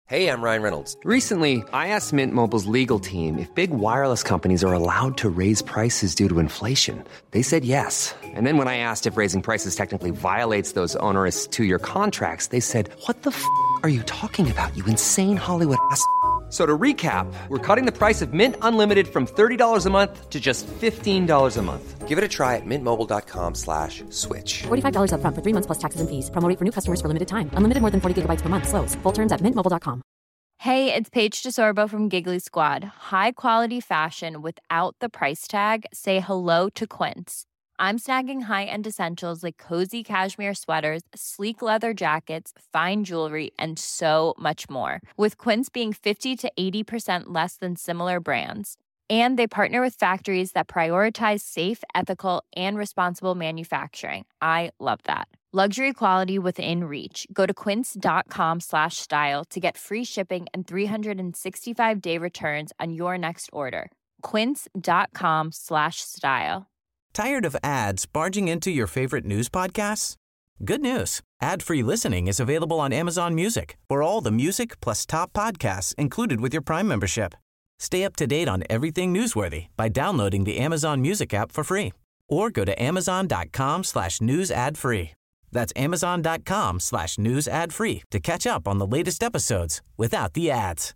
Hey, I'm Ryan Reynolds. Recently, I asked Mint Mobile's legal team if big wireless companies are allowed to raise prices due to inflation. They said yes. And then when I asked if raising prices technically violates those onerous two-year contracts, they said, "What the are you talking about, you insane Hollywood ass?" So to recap, we're cutting the price of Mint Unlimited from $30 a month to just $15 a month. Give it a try at mintmobile.com/switch. $45 up front for 3 months plus taxes and fees. Promo rate for new customers for limited time. Unlimited more than 40 gigabytes per month. Slows full terms at mintmobile.com. Hey, it's Paige DeSorbo from Giggly Squad. High quality fashion without the price tag. Say hello to Quince. I'm snagging high-end essentials like cozy cashmere sweaters, sleek leather jackets, fine jewelry, and so much more. With Quince being 50 to 80% less than similar brands. And they partner with factories that prioritize safe, ethical, and responsible manufacturing. I love that. Luxury quality within reach. Go to quince.com/style to get free shipping and 365-day returns on your next order. Quince.com/style. Tired of ads barging into your favorite news podcasts? Good news. Ad-free listening is available on Amazon Music for all the music plus top podcasts included with your Prime membership. Stay up to date on everything newsworthy by downloading the Amazon Music app for free or go to amazon.com/news ad free. That's amazon.com/news ad free to catch up on the latest episodes without the ads.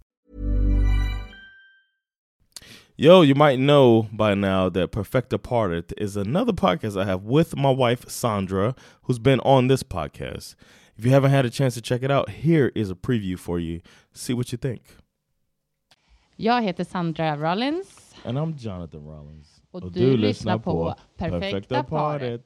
Yo, you might know by now that Perfecta Parted is another podcast I have with my wife, Sandra, who's been on this podcast. If you haven't had a chance to check it out, here is a preview for you. See what you think. Jag heter Sandra Rollins. And I'm Jonathan Rollins. Och du lyssnar på Perfecta Paret.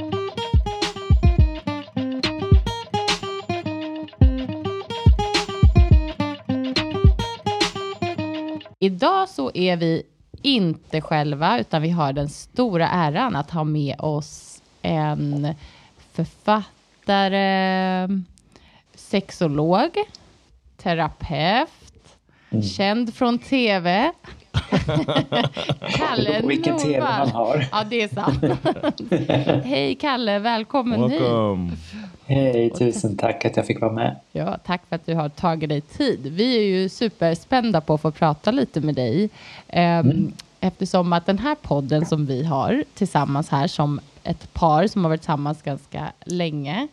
Idag så är vi inte själva, utan vi har den stora äran att ha med oss en författare, sexolog, terapeut, känd från tv. Kalle vilken tv man har. Ja, det är sant. Hej Kalle, välkommen hit. Hej, tusen tack att jag fick vara med. Ja, tack för att du har tagit dig tid. Vi är ju superspända på att få prata lite med dig. Eftersom att den här podden som vi har tillsammans här som ett par som har varit tillsammans ganska länge.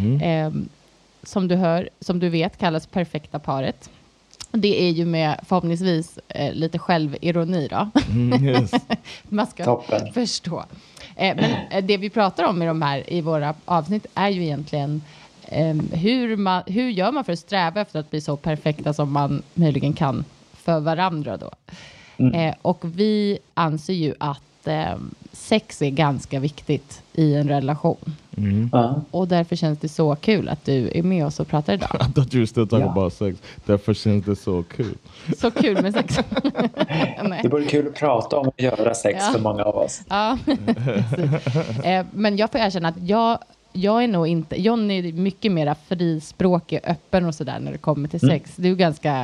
Som du vet kallas Perfekta Paret. Det är ju med förhoppningsvis lite självironi då. Yes. Man ska förstå. Men det vi pratar om i våra avsnitt är ju egentligen hur gör man för att sträva efter att bli så perfekta som man möjligen kan för varandra då. Och vi anser ju att sex är ganska viktigt i en relation. Och därför känns det så kul att du är med oss och pratar idag. I thought you were still talking about sex. Därför känns det så kul. Så kul med sex. Det vore kul att prata om att göra sex för många av oss. Ja. Men jag får erkänna att jag är nog inte... John är mycket mer frispråkig, öppen och sådär när det kommer till sex. Du är ganska...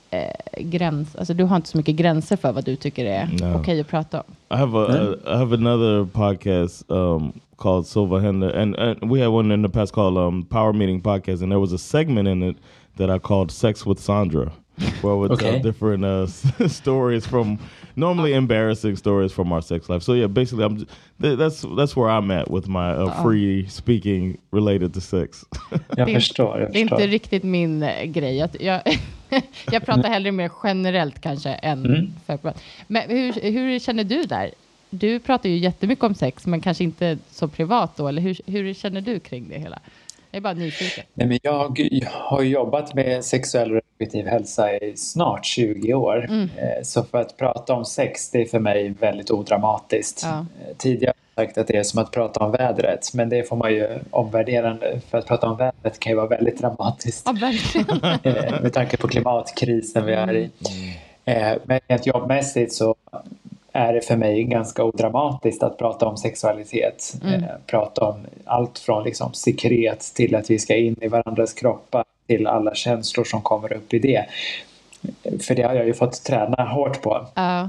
alltså du har inte så mycket gränser för vad du tycker är okej att prata om. I have another podcast called Silva Hender, and we had one in the past called Power Meeting Podcast, and there was a segment in it that I called Sex with Sandra, where I would tell different stories from normally embarrassing stories from our sex life. So yeah, basically that's where I'm at with my free speaking related to sex. Jag förstår. Det är inte riktigt min grej. Jag pratar hellre mer generellt kanske än för. Men hur känner du där? Du pratar ju jättemycket om sex, men kanske inte så privat då. Eller hur känner du kring det hela? Jag är bara nyfiken. Nej, men jag har jobbat med sexuell och reproduktiv hälsa i snart 20 år. Så för att prata om sex, det är för mig väldigt odramatiskt. Tidigare har jag sagt att det är som att prata om vädret. Men det får man ju omvärdera. För att prata om vädret kan ju vara väldigt dramatiskt. Ja, verkligen. Med tanke på klimatkrisen vi är i. Men rent jobbmässigt så är det för mig ganska odramatiskt att prata om sexualitet. Prata om allt från liksom sekret till att vi ska in i varandras kroppar till alla känslor som kommer upp i det. För det har jag ju fått träna hårt på.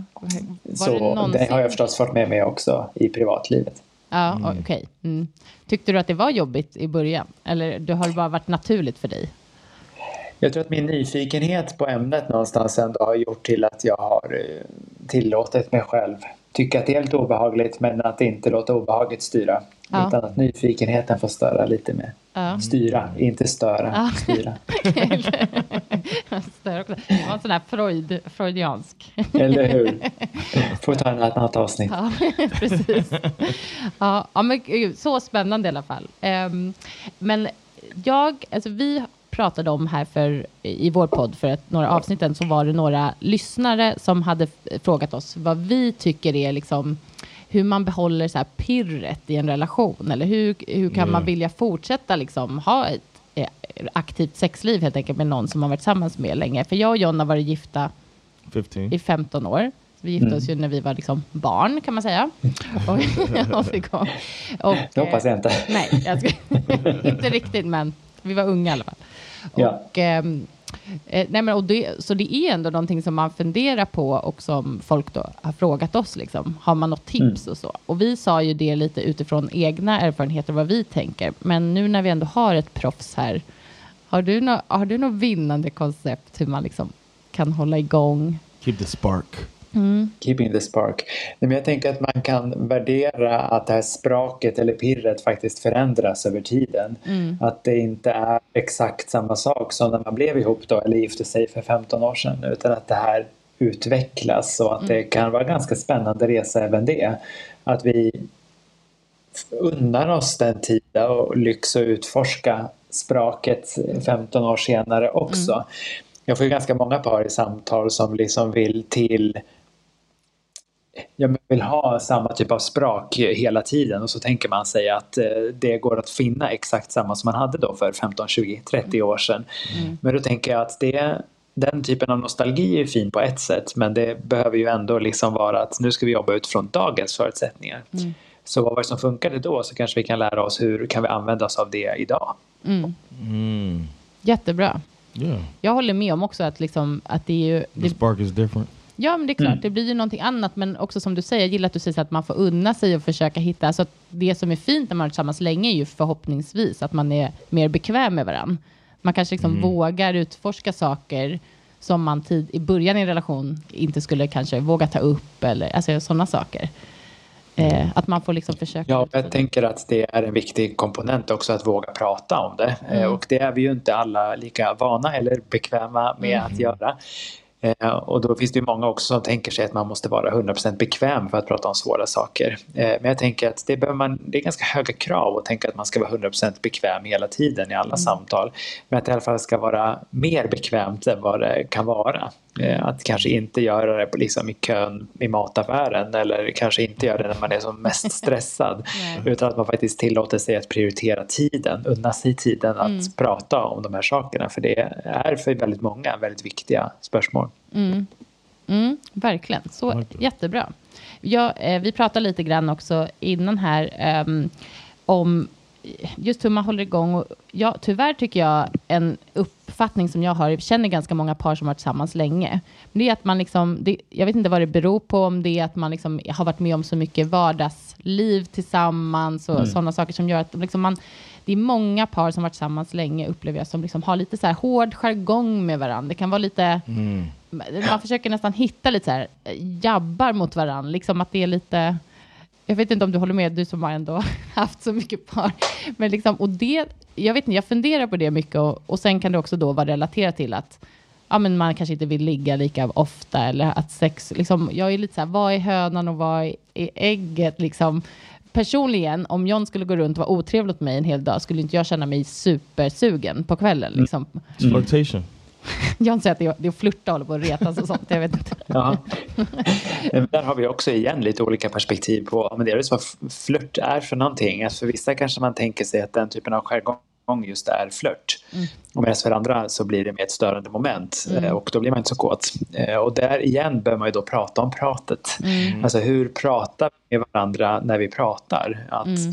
Så det har jag förstås fått med mig också i privatlivet. Ja, okej. Tyckte du att det var jobbigt i början? Eller har det bara varit naturligt för dig? Jag tror att min nyfikenhet på ämnet någonstans ändå har gjort till att jag har tillåtit mig själv tycka att det är lite obehagligt, men att inte låta obehaget styra. Ja. Utan att nyfikenheten får störa lite mer. Ja. Styra, inte störa. Styra. Stör också. Det var en sån här freudiansk. Eller hur? Får ta en annat avsnitt. Ja, precis. Ja, men så spännande i alla fall. Men vi pratade om här i vår podd för några avsnitten, så var det några lyssnare som hade frågat oss vad vi tycker är liksom hur man behåller så här pirret i en relation, eller hur kan man vilja fortsätta liksom ha ett aktivt sexliv helt enkelt med någon som man varit tillsammans med länge. För jag och John har varit gifta i 15 år. Vi gifte oss ju när vi var liksom barn, kan man säga. Det hoppas jag inte. Nej, inte riktigt, men vi var unga i alla fall. Ja. Så det är ändå någonting som man funderar på och som folk då har frågat oss liksom. Har man något tips och så? Och vi sa ju det lite utifrån egna erfarenheter vad vi tänker. Men nu när vi ändå har ett proffs här, har du något vinnande koncept hur man liksom kan hålla igång? Keep the spark. Keeping the spark. Men jag tänker att man kan värdera att det här spraket eller pirret faktiskt förändras över tiden. Att det inte är exakt samma sak som när man blev ihop då eller gifte sig för 15 år sedan, utan att det här utvecklas och att det kan vara ganska spännande resa även det. Att vi unnar oss den tiden och lyx och utforska spraket 15 år senare också. Jag får ju ganska många par i samtal som liksom vill ha samma typ av sprak hela tiden, och så tänker man sig att det går att finna exakt samma som man hade då för 15, 20, 30 år sedan. Men då tänker jag att den typen av nostalgi är fin på ett sätt, men det behöver ju ändå liksom vara att nu ska vi jobba utifrån dagens förutsättningar. Så vad var det som funkade då, så kanske vi kan lära oss hur kan vi använda oss av det idag. Jättebra. Yeah. Jag håller med om också att, liksom, att det är ju... The spark is different. Ja, men det är klart. Det blir ju någonting annat. Men också som du säger, jag gillar att du säger att man får unna sig och försöka hitta... Alltså att det som är fint när man är tillsammans länge är ju förhoppningsvis att man är mer bekväm med varandra. Man kanske liksom vågar utforska saker som man i början i en relation inte skulle kanske våga ta upp. Eller alltså sådana saker. Att man får liksom försöka... Ja, jag tänker att det är en viktig komponent också att våga prata om det. Och det är vi ju inte alla lika vana eller bekväma med att göra. Och då finns det ju många också som tänker sig att man måste vara 100% bekväm för att prata om svåra saker. Men jag tänker att det är ganska höga krav att tänka att man ska vara 100% bekväm hela tiden i alla samtal. Men att det i alla fall ska vara mer bekvämt än vad det kan vara. Att kanske inte göra det liksom i kön i mataffären, eller kanske inte göra det när man är som mest stressad. Utan att man faktiskt tillåter sig att prioritera tiden, unna sig tiden att prata om de här sakerna. För det är för väldigt många väldigt viktiga spörsmål. Verkligen, så jättebra. Vi pratade lite grann också innan här om just hur man håller igång. Och tyvärr tycker jag en uppfattning som jag känner ganska många par som har varit tillsammans länge. Det är att man liksom, jag vet inte vad det beror på, om det är att man liksom har varit med om så mycket vardagsliv tillsammans och sådana saker som gör att liksom det är många par som har varit tillsammans länge, upplever jag, som liksom har lite så här hård jargong med varandra. Det kan vara lite... Man försöker nästan hitta lite så här jabbar mot varandra. Liksom att det är lite... Jag vet inte om du håller med, du som har ändå haft så mycket par. Men liksom, och det... Jag vet inte, jag funderar på det mycket. Och sen kan det också då vara relaterat till att men man kanske inte vill ligga lika ofta. Eller att sex... Liksom, jag är lite så här, vad är hönan och vad är ägget? Liksom... Personligen, om John skulle gå runt och vara otrevlig åt mig en hel dag, skulle inte jag känna mig supersugen på kvällen. Liksom. Flirtation. John säger att det är att flirta och hålla på och retas och sånt. Jag vet inte. Ja. Där har vi också igen lite olika perspektiv på men det är vad flört är för någonting. Alltså för vissa kanske man tänker sig att den typen av jargong just är flört. Och medan för andra så blir det med ett störande moment. Och då blir man inte så kåt. Och där igen bör man ju då prata om pratet. Alltså hur pratar vi med varandra när vi pratar? Att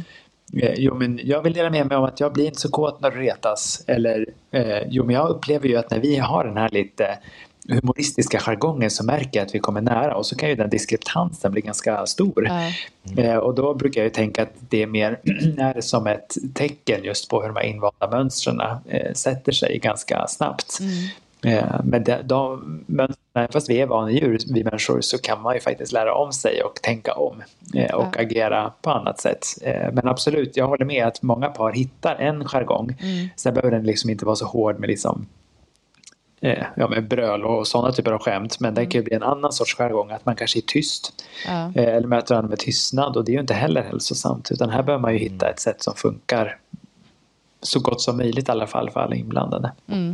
Men jag vill dela med mig om att jag blir inte så kåt när du retas. Eller, men jag upplever ju att när vi har den här lite humoristiska jargongen så märker jag att vi kommer nära, och så kan ju den diskrepansen bli ganska stor. Och då brukar jag ju tänka att det är mer är som ett tecken just på hur de här invanda mönstren sätter sig ganska snabbt. Men fast vi är vanedjur, vi människor, så kan man ju faktiskt lära om sig och tänka om och agera på annat sätt. Men absolut, jag håller med att många par hittar en jargong. Sen behöver den liksom inte vara så hård med liksom med bröl och sådana typer av skämt, men det kan ju bli en annan sorts jargong, att man kanske är tyst eller möter varandra med tystnad, och det är ju inte heller hälsosamt, utan här behöver man ju hitta ett sätt som funkar så gott som möjligt i alla fall för alla inblandade.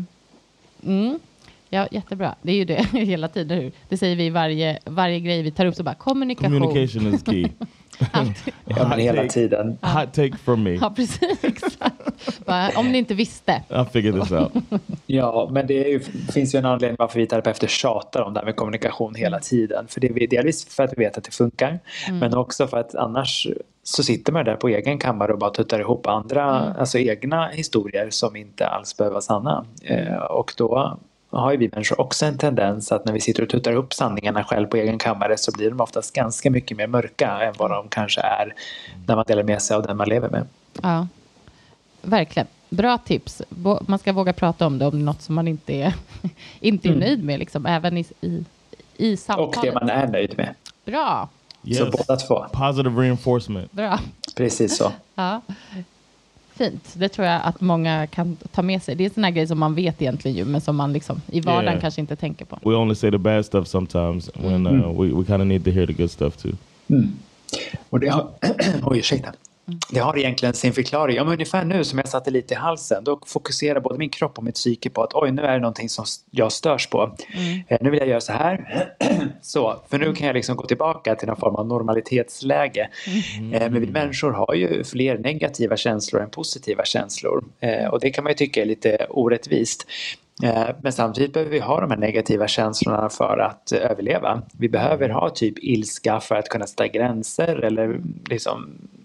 Ja, jättebra. Det är ju det hela tiden. Det säger vi i varje grej vi tar upp, så bara kommunikation. Communication is key. Ja, men hela tiden. Hot take from me. Ja, precis. Om ni inte visste. I'll figure this out. Ja, men det finns ju en anledning varför vi terapeuter tjatar om det här med kommunikation hela tiden. För det är delvis för att vi vet att det funkar, men också för att annars så sitter man där på egen kammare och bara tuttar ihop andra, alltså egna historier som inte alls behöver vara sanna. Och då har ju vi människor också en tendens att när vi sitter och tuttar upp sanningarna själv på egen kammare, så blir de oftast ganska mycket mer mörka än vad de kanske är när man delar med sig av den man lever med. Ja, verkligen. Bra tips. Man ska våga prata om det, om något som man inte är nöjd med, liksom, även i samtalet. Och det man är nöjd med. Bra. Yes. Så båda två. Positive reinforcement. Bra. Precis så. Ja. Fint. Det tror jag att många kan ta med sig. Det är såna här grejer som man vet egentligen ju, men som man liksom i vardagen kanske inte tänker på. We only say the bad stuff sometimes when we kind of need to hear the good stuff too. Och det har... ursäkta. Det har egentligen sin förklaring. Ja, men ungefär nu som jag satte lite i halsen, då fokuserar både min kropp och mitt psyke på att nu är det någonting som jag störs på. Nu vill jag göra så här. Så, för nu kan jag liksom gå tillbaka till någon form av normalitetsläge. Men vi människor har ju fler negativa känslor än positiva känslor. Och det kan man ju tycka är lite orättvist. Men samtidigt behöver vi ha de här negativa känslorna för att överleva. Vi behöver ha typ ilska för att kunna sätta gränser, eller liksom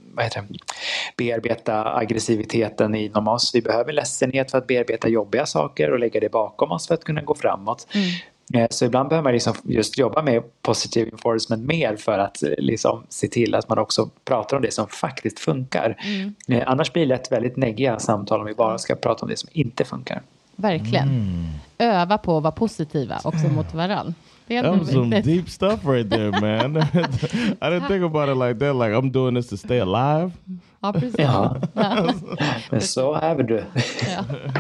bearbeta aggressiviteten inom oss. Vi behöver ledsenhet för att bearbeta jobbiga saker och lägga det bakom oss för att kunna gå framåt. Så ibland behöver man liksom just jobba med positive reinforcement mer för att liksom se till att man också pratar om det som faktiskt funkar. Annars blir det ett väldigt neggiga samtal om vi bara ska prata om det som inte funkar. Verkligen. Öva på att vara positiva också mot varandra. That was some deep stuff right there, man. I didn't think about it like that. Like, I'm doing this to stay alive. Ja, precis. Ja. Men så är väl du. Ja.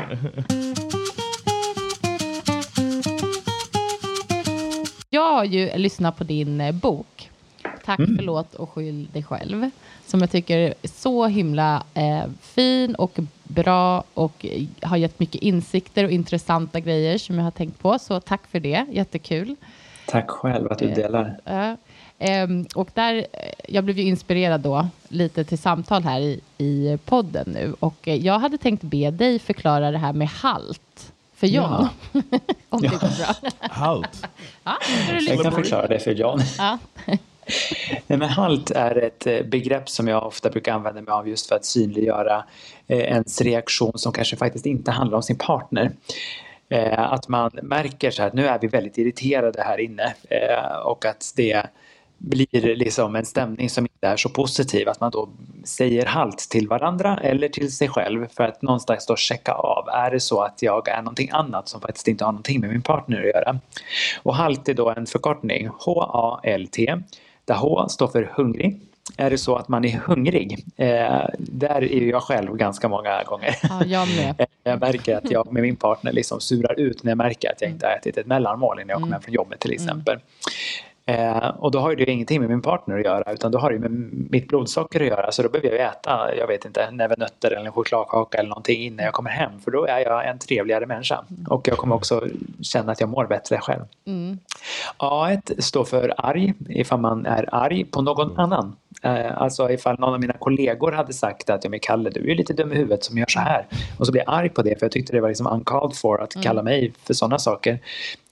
Jag har ju lyssnat på din bok. Tack, förlåt och skyll dig själv. Som jag tycker är så himla fin och bra och har gett mycket insikter och intressanta grejer som jag har tänkt på. Så tack för det, jättekul. Tack själv att du delar. Och där, jag blev ju inspirerad då lite till samtal här i podden nu. Och jag hade tänkt be dig förklara det här med halt för John. Ja. Om det går bra. Halt? Ja, jag kan förklara det för John. Ja. Nej, men halt är ett begrepp som jag ofta brukar använda mig av just för att synliggöra ens reaktion som kanske faktiskt inte handlar om sin partner. Att man märker så här att nu är vi väldigt irriterade här inne och att det blir liksom en stämning som inte är så positiv, att man då säger halt till varandra eller till sig själv för att någonstans då checka av, är det så att jag är någonting annat som faktiskt inte har någonting med min partner att göra. Och halt är då en förkortning, H-A-L-T, där H står för hungrig. Är det så att man är hungrig? Där är jag själv ganska många gånger. Ja, jag med. Jag märker att jag med min partner liksom surar ut när jag märker att jag inte har ätit ett mellanmål när jag kommer hem från jobbet till exempel. Och då har ju det ingenting med min partner att göra, utan då har det med mitt blodsocker att göra. Så då behöver jag äta, jag vet inte, nävenötter eller en chokladkaka eller någonting innan jag kommer hem. För då är jag en trevligare människa. Och jag kommer också känna att jag mår bättre själv. A1 står för arg, ifall man är arg på någon annan. Alltså ifall någon av mina kollegor hade sagt att men Kalle, du är lite dum i huvudet som gör så här. Och så blir jag arg på det, för jag tyckte det var liksom uncalled for att kalla mig för sådana saker.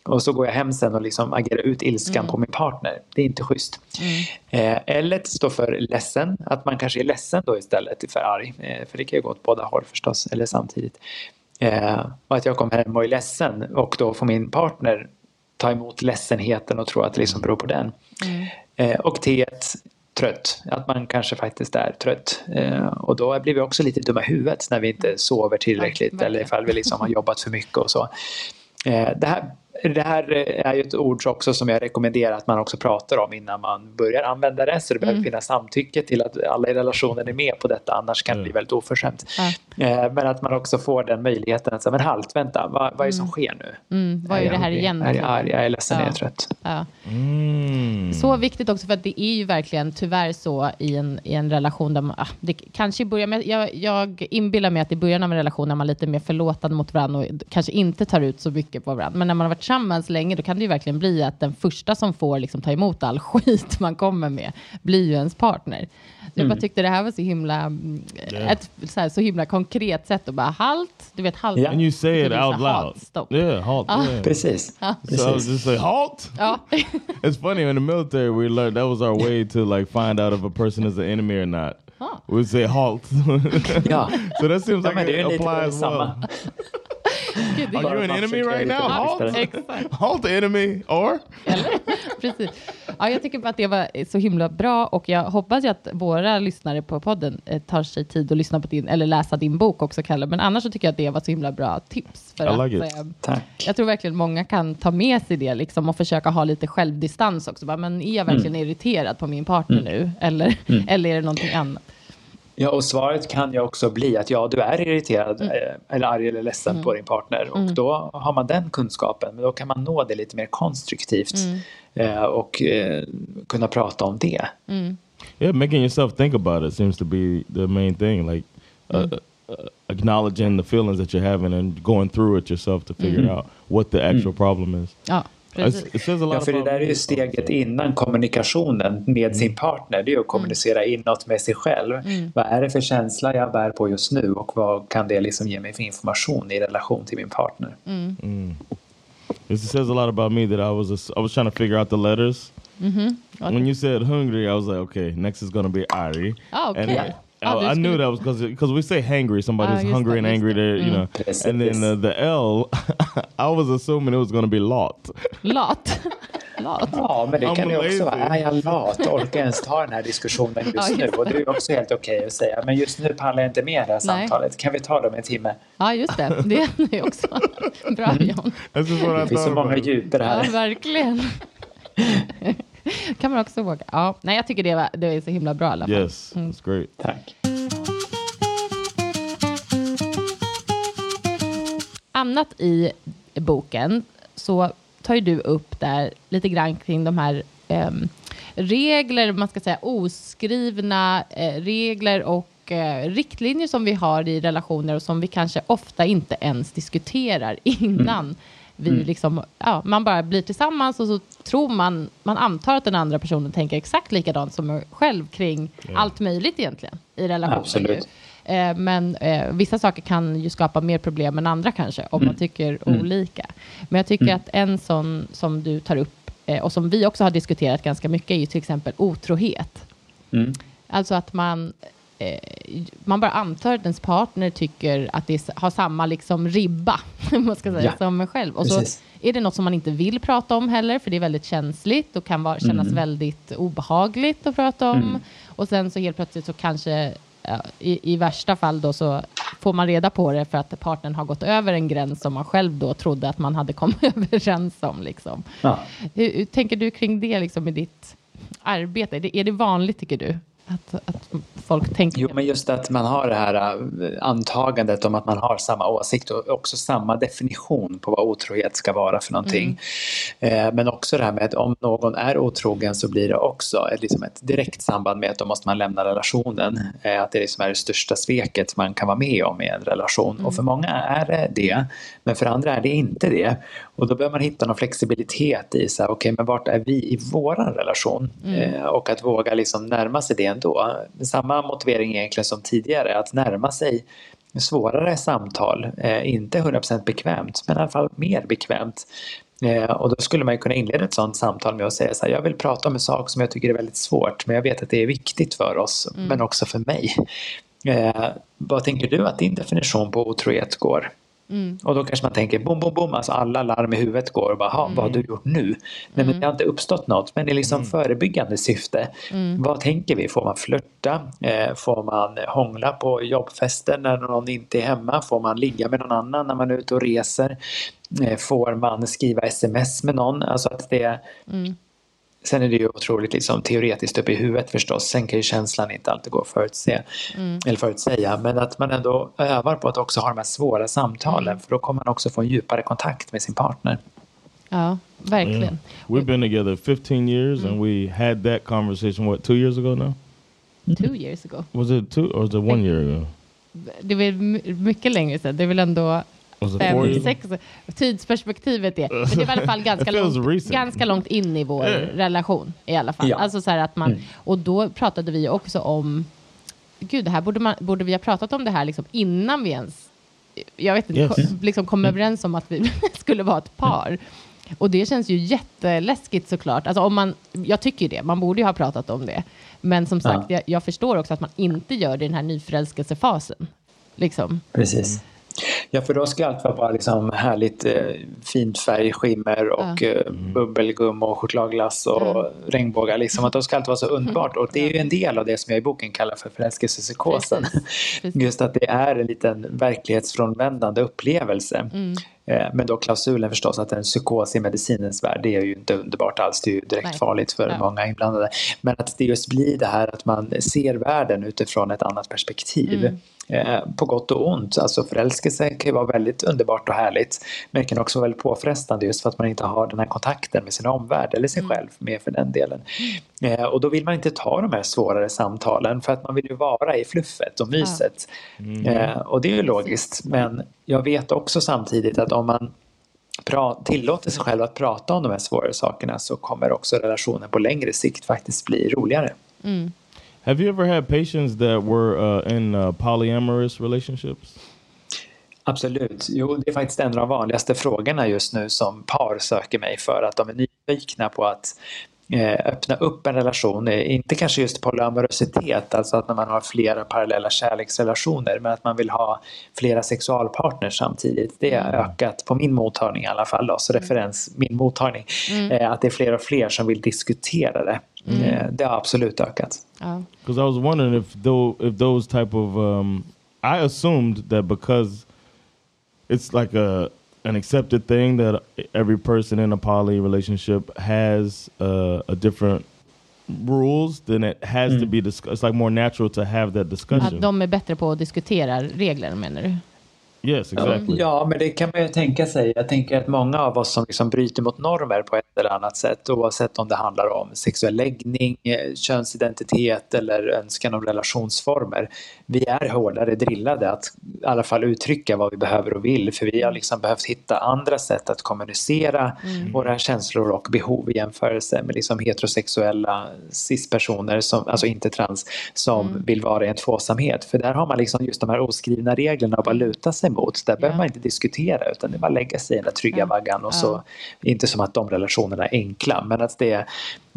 Och så går jag hem sen och liksom agerar ut ilskan på min partner. Det är inte schysst. Eller stå för ledsen. Att man kanske är ledsen då istället för arg. För det kan ju gå åt båda håll förstås. Eller samtidigt. Och att jag kommer hem och är ledsen. Och då får min partner ta emot ledsenheten och tro att det liksom beror på den. Och T1, trött. Att man kanske faktiskt är trött. Och då blir vi också lite dumma i huvudet när vi inte sover tillräckligt. Eller ifall vi liksom har jobbat för mycket och så. Det här är ju ett ord också som jag rekommenderar att man också pratar om innan man börjar använda det. Så det behöver finnas samtycke till att alla i relationen är med på detta. Annars kan det bli väldigt oförskämt. Men att man också får den möjligheten att säga, men halt, vänta, vad är det som sker nu? Vad är det här egentligen? Jag är ledsen, jag är trött. Så viktigt också, för att det är ju verkligen tyvärr så i en relation där man, det kanske i början, men jag inbillar mig att i början av en relation är man lite mer förlåtande mot varandra och kanske inte tar ut så mycket på varandra. Men när man har varit tillsammans länge, då kan det ju verkligen bli att den första som får liksom ta emot all skit man kommer med blir ju ens partner. Jag bara tyckte det här var så himla ett så himla konkret sätt att bara halt, du vet halt. And you say it out loud. Halt, stopp. Yeah, halt. Yeah. Precis. So I was just like, halt. It's funny, in the military we learned that was our way to like find out if a person is an enemy or not. We say halt. So that seems like it applies well. Are you an enemy right now? Halt enemy, or? Precis. Ja, jag tycker bara att det var så himla bra, och jag hoppas ju att våra lyssnare på podden tar sig tid att lyssna på din, eller läsa din bok också, Kalle. Men annars så tycker jag att det var så himla bra tips. För jag tror verkligen många kan ta med sig det liksom, och försöka ha lite självdistans också. Bara, men är jag verkligen irriterad på min partner nu? Eller är det någonting annat? Ja, och svaret kan ju också bli att du är irriterad eller arg eller ledsen på din partner. Och då har man den kunskapen, men då kan man nå det lite mer konstruktivt och kunna prata om det. Yeah, making yourself think about it seems to be the main thing. Like acknowledging the feelings that you're having and going through it yourself to figure out what the actual problem is. För det där är ju steget innan kommunikationen med sin partner. Det är att kommunicera inåt med sig själv. Vad är det för känsla jag bär på just nu? Och vad kan det liksom ge mig för information i relation till min partner? It says a lot about me that I was trying to figure out the letters. When you said hungry, I was like, okay, next is going to be Ari. Okay. I knew that was because we say hangry, somebody's hungry and angry there, you know. And then the L, I was assuming it was going to be lat. Lat? Ja, men det kan ju också vara, är jag lat? Orkar jag ens ta den här diskussionen just nu? Och det är ju också helt okej att säga, men just nu pallar jag inte med det här samtalet. Kan vi ta det om en timme? Ja, just det. Det är också bra, John. Det finns så många djuper här. Ja, verkligen. Kan man också våga. Ja, nej, jag tycker det är så himla bra i alla fall. Yes, it's great. Tack. Annat i boken så tar ju du upp där lite grann kring de här regler, man ska säga oskrivna regler och riktlinjer som vi har i relationer och som vi kanske ofta inte ens diskuterar innan vi liksom, man bara blir tillsammans och så tror man antar att den andra personen tänker exakt likadant som själv kring allt möjligt egentligen i relationen. Absolut. Men vissa saker kan ju skapa mer problem än andra kanske om man tycker olika. Men jag tycker att en sån som du tar upp och som vi också har diskuterat ganska mycket är ju till exempel otrohet. Alltså att man bara antar att ens partner tycker att det har samma liksom ribba man ska säga, som en själv. Och så är det något som man inte vill prata om heller, för det är väldigt känsligt och kan kännas väldigt obehagligt att prata om. Och sen så helt plötsligt så kanske i värsta fall då så får man reda på det för att partnern har gått över en gräns som man själv då trodde att man hade kommit överens om liksom. Hur tänker du kring det liksom i ditt arbete? Är det vanligt, tycker du? Att folk tänker... Jo, men just att man har det här antagandet om att man har samma åsikt och också samma definition på vad otrohet ska vara för någonting. Men också det här med att om någon är otrogen så blir det också ett direkt samband med att då måste man lämna relationen. Att det är det största sveket man kan vara med om i en relation. Och för många är det, men för andra är det inte det. Och då behöver man hitta någon flexibilitet i men vart är vi i våran relation? Och att våga liksom närma sig det ändå. Samma motivering egentligen som tidigare, att närma sig svårare samtal. Inte 100% bekvämt, men i alla fall mer bekvämt. Och då skulle man ju kunna inleda ett sådant samtal med att säga så här: jag vill prata om en sak som jag tycker är väldigt svårt, men jag vet att det är viktigt för oss, men också för mig. Vad tänker du att din definition på otrohet går? Och då kanske man tänker bom, bom, bom, alltså alla larm i huvudet går och bara, vad har du gjort nu? Nej, men det har inte uppstått något, men det är liksom förebyggande syfte. Vad tänker vi? Får man flirta? Får man hångla på jobbfester när någon inte är hemma? Får man ligga med någon annan när man är ute och reser? Får man skriva sms med någon? Alltså att det... Sen är det ju otroligt liksom teoretiskt upp i huvudet förstås. Sen kan ju känslan inte alltid gå att förutsäga. Men att man ändå övar på att också ha de här svåra samtalen. För då kommer man också få en djupare kontakt med sin partner. Ja, verkligen. We've been together 15 years and we had that conversation, 2 years ago now? 2 years ago. Was it 2 or was it 1 year ago? Det är väl mycket längre sedan. Det är väl ändå... 5-6 tidsperspektivet är. Men det var i alla fall ganska långt in i vår relation i alla fall. Ja. Alltså så här att man och då pratade vi också om gud, det här borde vi ha pratat om det här liksom innan vi ens jag vet inte liksom kom överens om att vi skulle vara ett par. Och det känns ju jätteläskigt såklart. Alltså jag tycker det, man borde ju ha pratat om det. Men som sagt, jag förstår också att man inte gör det i den här nyförälskelsefasen. Liksom. Precis. Ja, för då ska allt vara bara liksom härligt fint färgskimmer och bubbelgum och chokladglass och regnbågar. Liksom. Att då ska allt vara så underbart. Och det är ju en del av det som jag i boken kallar för förälskelsepsykosen. Just att det är en liten verklighetsfrånvändande upplevelse. Men då klausulen förstås att en psykos i medicinens värld, det är ju inte underbart alls, det är ju direkt farligt för många inblandade. Men att det just blir det här att man ser världen utifrån ett annat perspektiv. På gott och ont. Alltså förälskelse kan ju vara väldigt underbart och härligt, men det kan också vara väldigt påfrestande just för att man inte har den här kontakten med sin omvärld eller sig själv med för den delen. Och då vill man inte ta de här svårare samtalen för att man vill ju vara i fluffet och myset. Och det är ju logiskt, men jag vet också samtidigt att om man tillåter sig själv att prata om de här svårare sakerna så kommer också relationen på längre sikt faktiskt bli roligare. Have you ever had patients that were in polyamorous relationships? Absolut. Jo, det är faktiskt en av de vanligaste frågorna just nu som par söker mig för att de är nyfikna på att öppna upp en relation. Inte kanske just polyamorositet, alltså att när man har flera parallella kärleksrelationer, men att man vill ha flera sexualpartners samtidigt. Det har ökat på min mottagning i alla fall. Då, så referens min mottagning. Att det är fler och fler som vill diskutera det. Det har absolut ökat. Because I was wondering if those type of I assumed that because it's like an accepted thing that every person in a poly relationship has a different rules, then it has to be it's like more natural to have that discussion. Att de är bättre på att diskutera regler, menar du? Yes, exactly. Ja, men det kan man ju tänka sig. Jag tänker att många av oss som liksom bryter mot normer på ett eller annat sätt, oavsett om det handlar om sexuell läggning, könsidentitet eller önskan om relationsformer, vi är hårdare drillade att i alla fall uttrycka vad vi behöver och vill, för vi har liksom behövt hitta andra sätt att kommunicera våra känslor och behov i jämförelse med liksom heterosexuella cis-personer, som, alltså inte trans, som vill vara i en tvåsamhet. För där har man liksom just de här oskrivna reglerna att bara luta sig mot. Där behöver man inte diskutera, utan det är bara lägga sig i den där trygga vaggan och så, inte som att de relationerna är enkla, men att det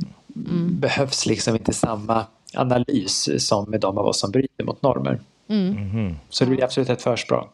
behövs liksom inte samma analys som med de av oss som bryter mot normer. Så det blir absolut ett försprång.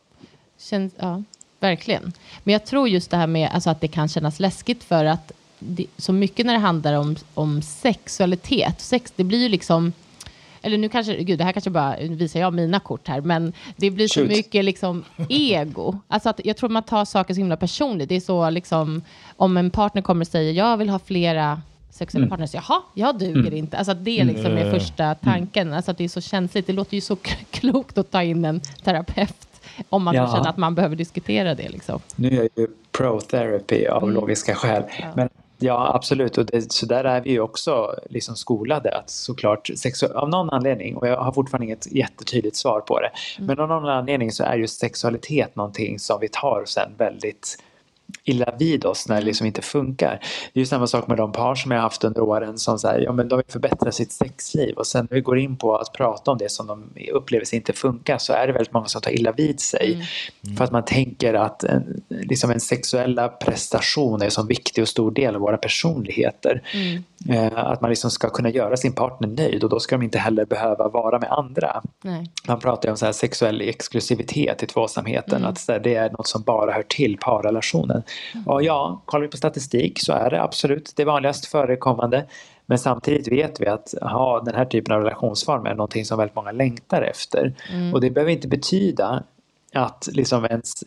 Ja, verkligen. Men jag tror just det här med alltså att det kan kännas läskigt för att så mycket när det handlar om sexualitet. Sex, det blir ju liksom, eller nu kanske, gud, det här kanske bara visar jag mina kort här, men det blir så mycket liksom ego. Alltså att jag tror man tar saker så himla personligt. Det är så liksom, om en partner kommer och säger jag vill ha flera sexuella partners, jaha, jag duger inte. Alltså att det liksom är första tanken. Alltså att det är så känsligt. Det låter ju så klokt att ta in en terapeut om man känner att man behöver diskutera det liksom. Nu är jag ju pro-therapy av logiska skäl. Men ja, absolut. Och så där är vi ju också liksom skolade att såklart av någon anledning, och jag har fortfarande inget jättetydligt svar på det, men av någon anledning så är just sexualitet någonting som vi tar sen väldigt illa vid oss när det liksom inte funkar. Det är ju samma sak med de par som jag har haft under åren som säger, ja men de vill förbättra sitt sexliv, och sen när vi går in på att prata om det som de upplever sig inte funkar, så är det väldigt många som tar illa vid sig för att man tänker att liksom en sexuella prestation är en så viktig och stor del av våra personligheter. Att man liksom ska kunna göra sin partner nöjd, och då ska de inte heller behöva vara med andra. Nej. Man pratar ju om så här sexuell exklusivitet i tvåsamheten, att det är något som bara hör till parrelationen. Och ja, kollar vi på statistik så är det absolut det vanligast förekommande, men samtidigt vet vi att den här typen av relationsform är någonting som väldigt många längtar efter. Och det behöver inte betyda att liksom ens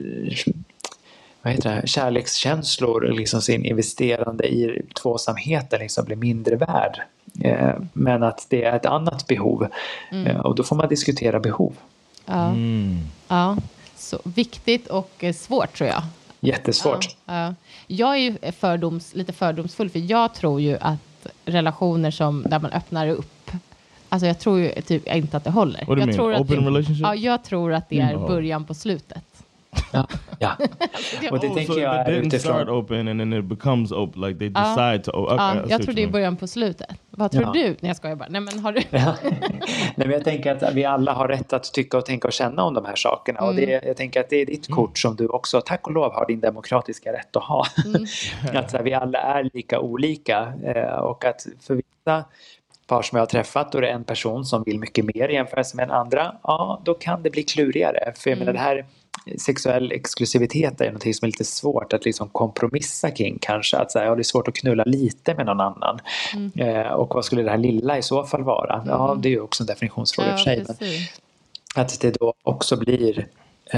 kärlekskänslor, liksom sin investerande i tvåsamheten liksom blir mindre värd. Men att det är ett annat behov. Och då får man diskutera behov. Ja, så viktigt och svårt tror jag. Jättesvårt. Ja. Jag är ju lite fördomsfull, för jag tror ju att relationer där man öppnar upp, alltså jag tror ju typ inte att det håller. Jag tror att open relationship? Ja, jag tror att det är början på slutet. Ja. Och det tänker jag är utifrån. Start open and then it becomes open, like they decide to. Jag tror det är början på slutet. Vad tror du? Nej, jag skojar bara. Nej, men har du? Nej, men jag tänker att vi alla har rätt att tycka och tänka och känna om de här sakerna. Och jag tänker att det är ditt kort som du också, tack och lov, har din demokratiska rätt att ha. Att vi alla är lika olika, och att för vissa par som jag har träffat, då är det en person som vill mycket mer i jämförelse med en andra, då kan det bli klurigare. För jag menar, det här sexuell exklusivitet är något som är lite svårt att liksom kompromissa kring, kanske. Att säga, det är svårt att knulla lite med någon annan. Och vad skulle det här lilla i så fall vara? Ja, det är ju också en definitionsfråga för sig. Men att det då också blir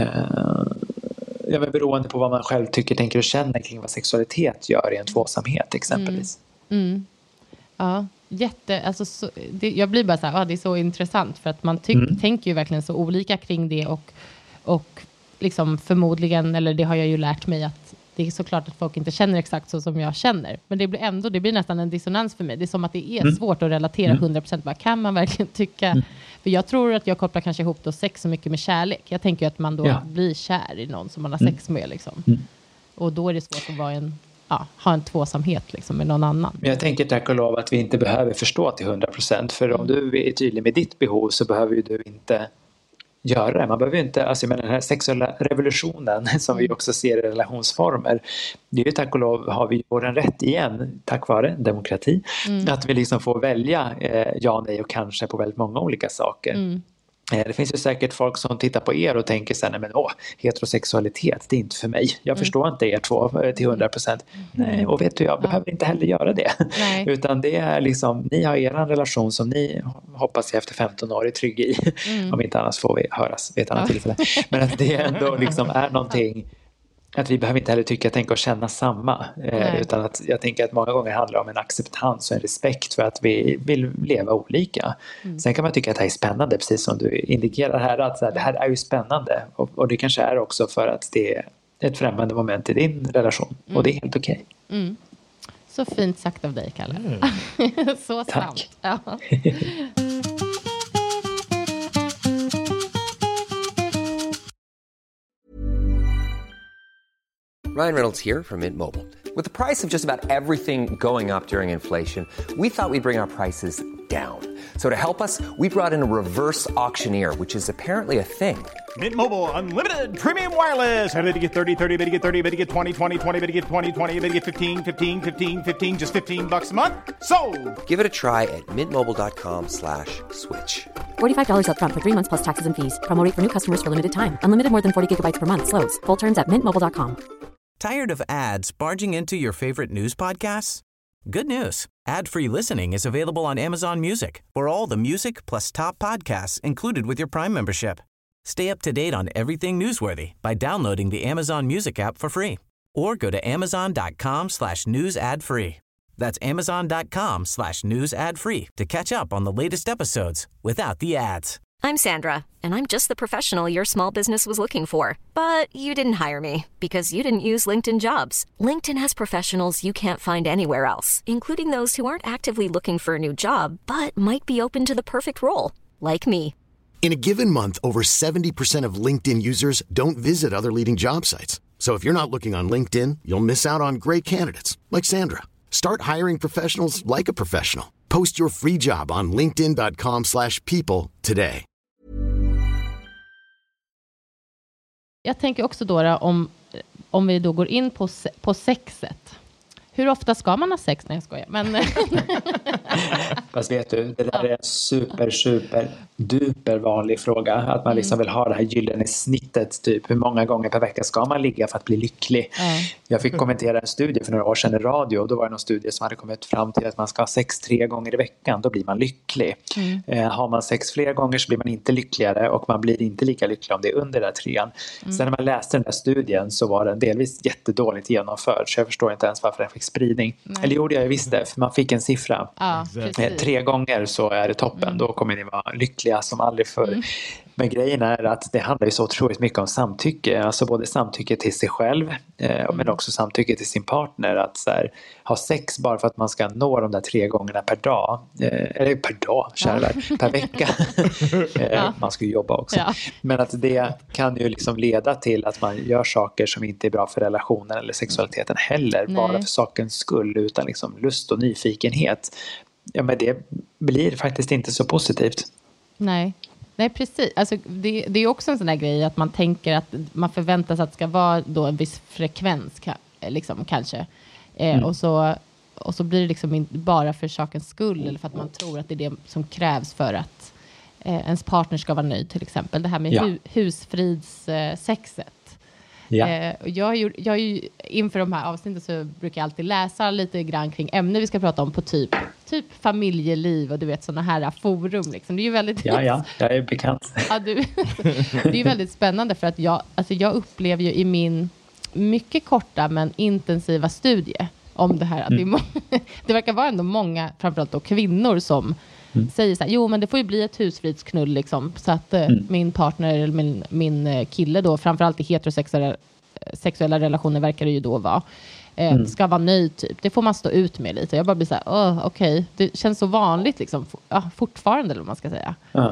beroende på vad man själv tycker, tänker och känner kring vad sexualitet gör i en tvåsamhet exempelvis. Ja, jag blir bara så här, det är så intressant, för att man tänker ju verkligen så olika kring det, och liksom förmodligen, eller det har jag ju lärt mig, att det är såklart att folk inte känner exakt så som jag känner, men det blir nästan en dissonans för mig. Det är som att det är svårt att relatera 100%. Vad kan man verkligen tycka? För jag tror att jag kopplar kanske ihop då sex så mycket med kärlek. Jag tänker ju att man då blir kär i någon som man har sex med liksom. Och då är det svårt att vara ha en tvåsamhet liksom med någon annan. Men jag tänker tack och lov att vi inte behöver förstå till 100%. För om du är tydlig med ditt behov, så behöver ju du inte göra det. Man behöver inte, alltså med den här sexuella revolutionen som vi också ser i relationsformer, det är ju tack och lov, har vi vår rätt igen, tack vare demokrati, att vi liksom får välja ja, nej och kanske på väldigt många olika saker. Det finns ju säkert folk som tittar på er och tänker så här, men heterosexualitet, det är inte för mig. Jag förstår inte er två till 100%. Nej, och vet du, jag behöver inte heller göra det. Utan det är liksom, ni har er relation som ni hoppas efter 15 år är trygg i. Om inte annars får vi höras vid ett annat tillfälle. Men att det ändå liksom är någonting, att vi behöver inte heller tycka, tänka och känna samma. Utan att jag tänker att många gånger handlar om en acceptans och en respekt för att vi vill leva olika. Sen kan man tycka att det här är spännande, precis som du indikerar här, att så här, det här är ju spännande. Och det kanske är också för att det är ett främmande moment i din relation. Och det är helt okej. Så fint sagt av dig, Kalle. Så sant. Ja. Ryan Reynolds here from Mint Mobile. With the price of just about everything going up during inflation, we thought we'd bring our prices down. So to help us, we brought in a reverse auctioneer, which is apparently a thing. Mint Mobile Unlimited Premium Wireless. How to get 30, 30, bit to get 30, bit to get 20, 20, 20, bit to get 20, 20, bit to get 15, 15, 15, 15, just $15 a month? Sold! Give it a try at mintmobile.com/switch. $45 up front for 3 months plus taxes and fees. Promo rate for new customers for limited time. Unlimited more than 40 gigabytes per month. Slows full terms at mintmobile.com. Tired of ads barging into your favorite news podcasts? Good news. Ad-free listening is available on Amazon Music for all the music plus top podcasts included with your Prime membership. Stay up to date on everything newsworthy by downloading the Amazon Music app for free or go to amazon.com/news ad free. That's amazon.com/news ad free to catch up on the latest episodes without the ads. I'm Sandra, and I'm just the professional your small business was looking for. But you didn't hire me because you didn't use LinkedIn Jobs. LinkedIn has professionals you can't find anywhere else, including those who aren't actively looking for a new job, but might be open to the perfect role, like me. In a given month, over 70% of LinkedIn users don't visit other leading job sites. So if you're not looking on LinkedIn, you'll miss out on great candidates like Sandra. Start hiring professionals like a professional. Post your free job on linkedin.com/people today. Jag tänker också då om vi då går in på sexet. Hur ofta ska man ha sex? Nej, jag skojar. Men... Fast vet du, det där är en super duper vanlig fråga. Att man liksom vill ha det här gyllene snittet. Typ hur många gånger per vecka ska man ligga för att bli lycklig? Jag fick kommentera en studie för några år sedan i radio. Och då var det någon studie som hade kommit fram till att man ska ha sex 3 gånger i veckan. Då blir man lycklig. Har man sex fler gånger så blir man inte lyckligare. Och man blir inte lika lycklig om det är under den 3. Sen när man läste den där studien så var den delvis jättedåligt genomförd. Så jag förstår inte ens varför den fick spridning. Eller gjorde jag visste, för man fick en siffra. 3 gånger så är det toppen. Då kommer ni vara lyckliga som aldrig förr. Men grejen är att det handlar ju så otroligt mycket om samtycke. Alltså både samtycke till sig själv men också samtycke till sin partner. Att så här, ha sex bara för att man ska nå de där 3 gångerna per dag. Eller per dag, per vecka. Man ska ju jobba också. Men att det kan ju liksom leda till att man gör saker som inte är bra för relationen eller sexualiteten heller. Bara för sakens skull, utan liksom lust och nyfikenhet. Ja, men det blir faktiskt inte så positivt. Nej, precis. Alltså, det är också en sån här grej att man tänker att man förväntar sig att det ska vara då en viss frekvens liksom, kanske. Och så blir det liksom inte bara för sakens skull eller för att man tror att det är det som krävs för att ens partner ska vara nöjd till exempel. Det här med husfridssexet. Jag inför de här avsnitten så brukar jag alltid läsa lite grann kring ämnen vi ska prata om på typ familjeliv och du vet sådana här forum liksom. Det är ju väldigt jag är bekant. Det är ju väldigt spännande för att jag upplever ju i min mycket korta men intensiva studie om det här att det verkar vara ändå många, framförallt då kvinnor som säger så här, jo men det får ju bli ett husfridsknull liksom, så att min partner eller min kille då, framförallt i heterosexuella relationer verkar det ju då vara ska vara nöjd typ. Det får man stå ut med lite. Jag bara blir så här, okej. Det känns så vanligt liksom, fortfarande eller vad man ska säga.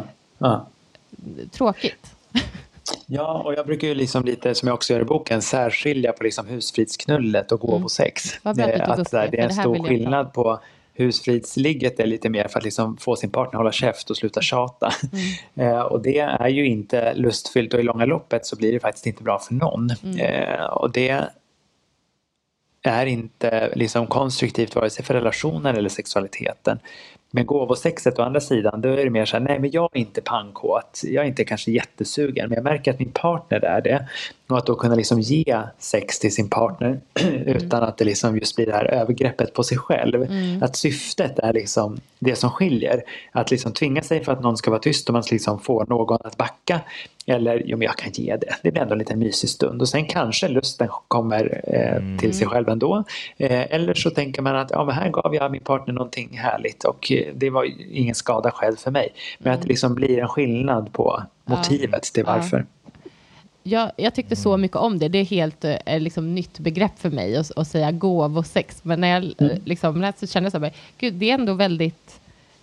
Tråkigt. Ja, och jag brukar ju liksom lite, som jag också gör i boken, särskilja på liksom husfridsknullet och gåvosex. Det är en stor skillnad på husfridsligget är lite mer för att liksom få sin partner att hålla käft och sluta tjata. Och det är ju inte lustfyllt och i långa loppet så blir det faktiskt inte bra för någon. Och det är inte liksom konstruktivt vare sig för relationen eller sexualiteten. Men gåvosexet å andra sidan, då är det mer så här, nej men jag är inte pangkåt. Jag är inte kanske jättesugen, men jag märker att min partner är det. Och att då kunna liksom ge sex till sin partner utan att det liksom just blir det här övergreppet på sig själv. Att syftet är liksom det som skiljer. Att liksom tvinga sig för att någon ska vara tyst och man liksom får någon att backa. Eller, jo men jag kan ge det. Det blir ändå en liten mysig stund. Och sen kanske lusten kommer till sig själv ändå. Eller så tänker man att, ja men här gav jag min partner någonting härligt. Och det var ingen skada själv för mig. Men att det liksom blir en skillnad på motivet till varför. Jag tyckte så mycket om det. Det är helt liksom nytt begrepp för mig att säga gåvosex. Men när jag liksom lät så kände jag så här, gud det är ändå väldigt...